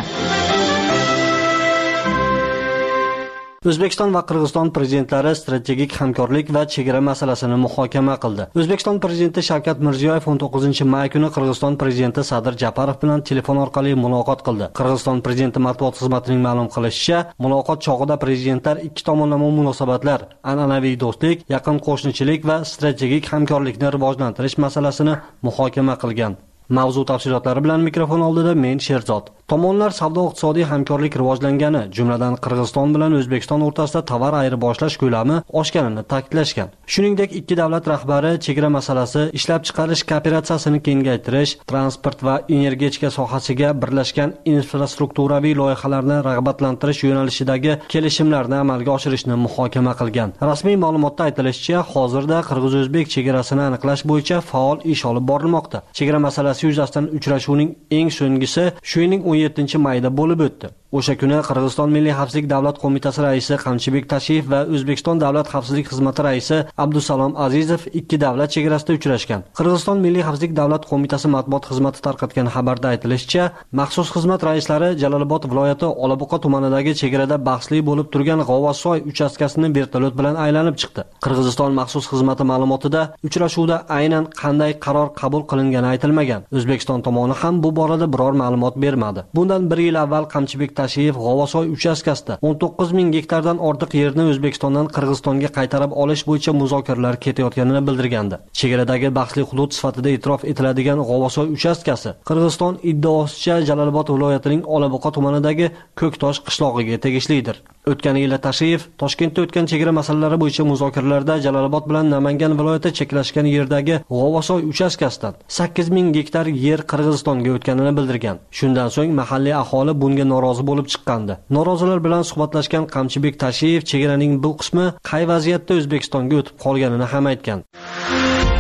O'zbekiston va Qirg'iziston prezidentlari strategik hamkorlik va chegara masalasini muhokama qildi. O'zbekiston prezidenti Shavkat Mirziyoyev o'n to'qqizinchi may kuni Qirg'iziston prezidenti Sadir Japarov bilan telefon orqali muloqot qildi. Qirg'iziston prezidenti matbuot xizmatining ma'lum qilishicha, muloqot chog'ida prezidentlar ikki tomonlama munosabatlar, an'anaviy do'stlik, yaqin qo'shnichilik va strategik hamkorlikni rivojlantirish masalasini muhokama qilgan. Mavzu tafsilotlari bilan mikrofon oldida men Sherzod. Tomonlar savdo-iqtisodiy hamkorlik rivojlangani, jumladan Qirg'iziston bilan O'zbekiston o'rtasida tovar ayirboshlash ko'lami oshganini ta'kidlashgan. Shuningdek, ikki davlat rahbari chegara masalasi, ishlab chiqarish kooperatsiyasini kengaytirish, transport va energetika sohasiga birlashgan infrastrukturaviy loyihalarni rag'batlantirish yo'nalishidagi kelishimlarni amalga oshirishni muhokama qilgan. Rasmiy ma'lumotda aytilishicha, hozirda Qirg'iz-O'zbek chegarasini aniqlash bo'yicha faol ish olib borilmoqda. Chegara masalasi yuzasidan uchrashuvning eng so'nggisi shu yilning o'n yettinchi mayda bo'lib o'tdi. O'sha kuni Qirg'iziston Milliy xavfsizlik davlat qo'mitasi raisi Qamchibek Tashiyev va O'zbekiston davlat xavfsizlik xizmati raisi Abdusalom Azizov ikki davlat chegarasida uchrashgan. Qirg'iziston Milliy xavfsizlik davlat qo'mitasi matbuot xizmati tarqatgan xabarda aytilishicha, maxsus xizmat raislari Jalolobod viloyati Olabuqa tumanidagi chegarada bahsli bo'lib turgan G'ovasoy uchastkasini vertolyot bilan aylanib chiqdi. Qirg'iziston maxsus xizmati ma'lumotida uchrashuvda aynan qanday qaror qabul qilingani aytilmagan. O'zbekiston tomoni ham bu borada biror ma'lumot bermadi. Bundan bir yil avval Qamchibek Tashiyev G'ovasoy uchastkasida o'n to'qqiz ming gektardan ortiq yerni O'zbekistondan Qirg'izistonga qaytarib olish bo'yicha muzokaralar ketayotganini bildirgandi. Chegaradagi bahsli hudud sifatida e'tirof etiladigan G'ovasoy uchastkasi Qirg'iziston iddaosicha Jalolobod viloyatining Olabuqa tumanidagi Ko'ktosh qishlog'iga tegishlidir. O'tgan yil Tashiyev Toshkentda o'tgan chegara masalalari bo'yicha muzokaralarda Jalolobod bilan Namangan viloyati cheklashgan yerdagi G'ovasoy uchastkasidan sakkiz ming gektar yer Qirg'izistonga o'tganini bildirgan. Shundan so'ng mahalliy aholi bunga norozi bo'lib chiqqandi. Norozilar bilan suhbatlashgan Qamchibek Tashiyev chegaraning bu qismi qay vaziyatda O'zbekistonga o'tib qolganini ham aytgan.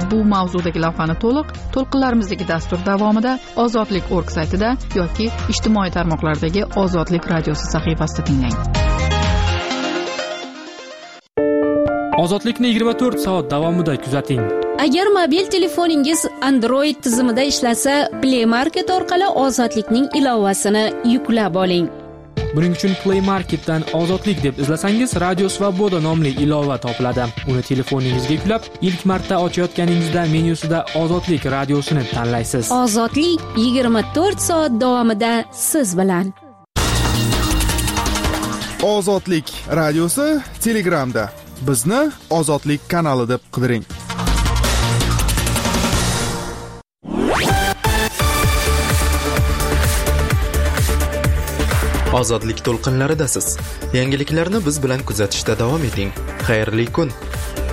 Bu mavzudagi lavhani to'liq to'lqinlarimizdagi dastur davomida ozodlik org saytida yoki ijtimoiy tarmoqlardagi Ozodlik radiosi sahifasida tinglang. Ozodlikni yigirma to'rt soat davomida kuzating. Agar mobil telefoningiz Android tizimida ishlasa, Play Market orqali Ozodlikning ilovasini yuklab oling. Buning uchun Play Marketdan Ozodlik deb izlasangiz, Radio Svoboda nomli ilova topiladi. Uni telefoningizga yuklab, ilk marta ochayotganingizda menyusida Ozodlik radiosini tanlaysiz. Ozodlik yigirma to'rt soat davomida siz bilan. Ozodlik radiosi Telegramda. Bizni Ozodlik kanali deb qidiring. Ozodlik to'lqinlaridasiz. Yangiliklarni biz bilan kuzatishda davom eting. Xayrli kun.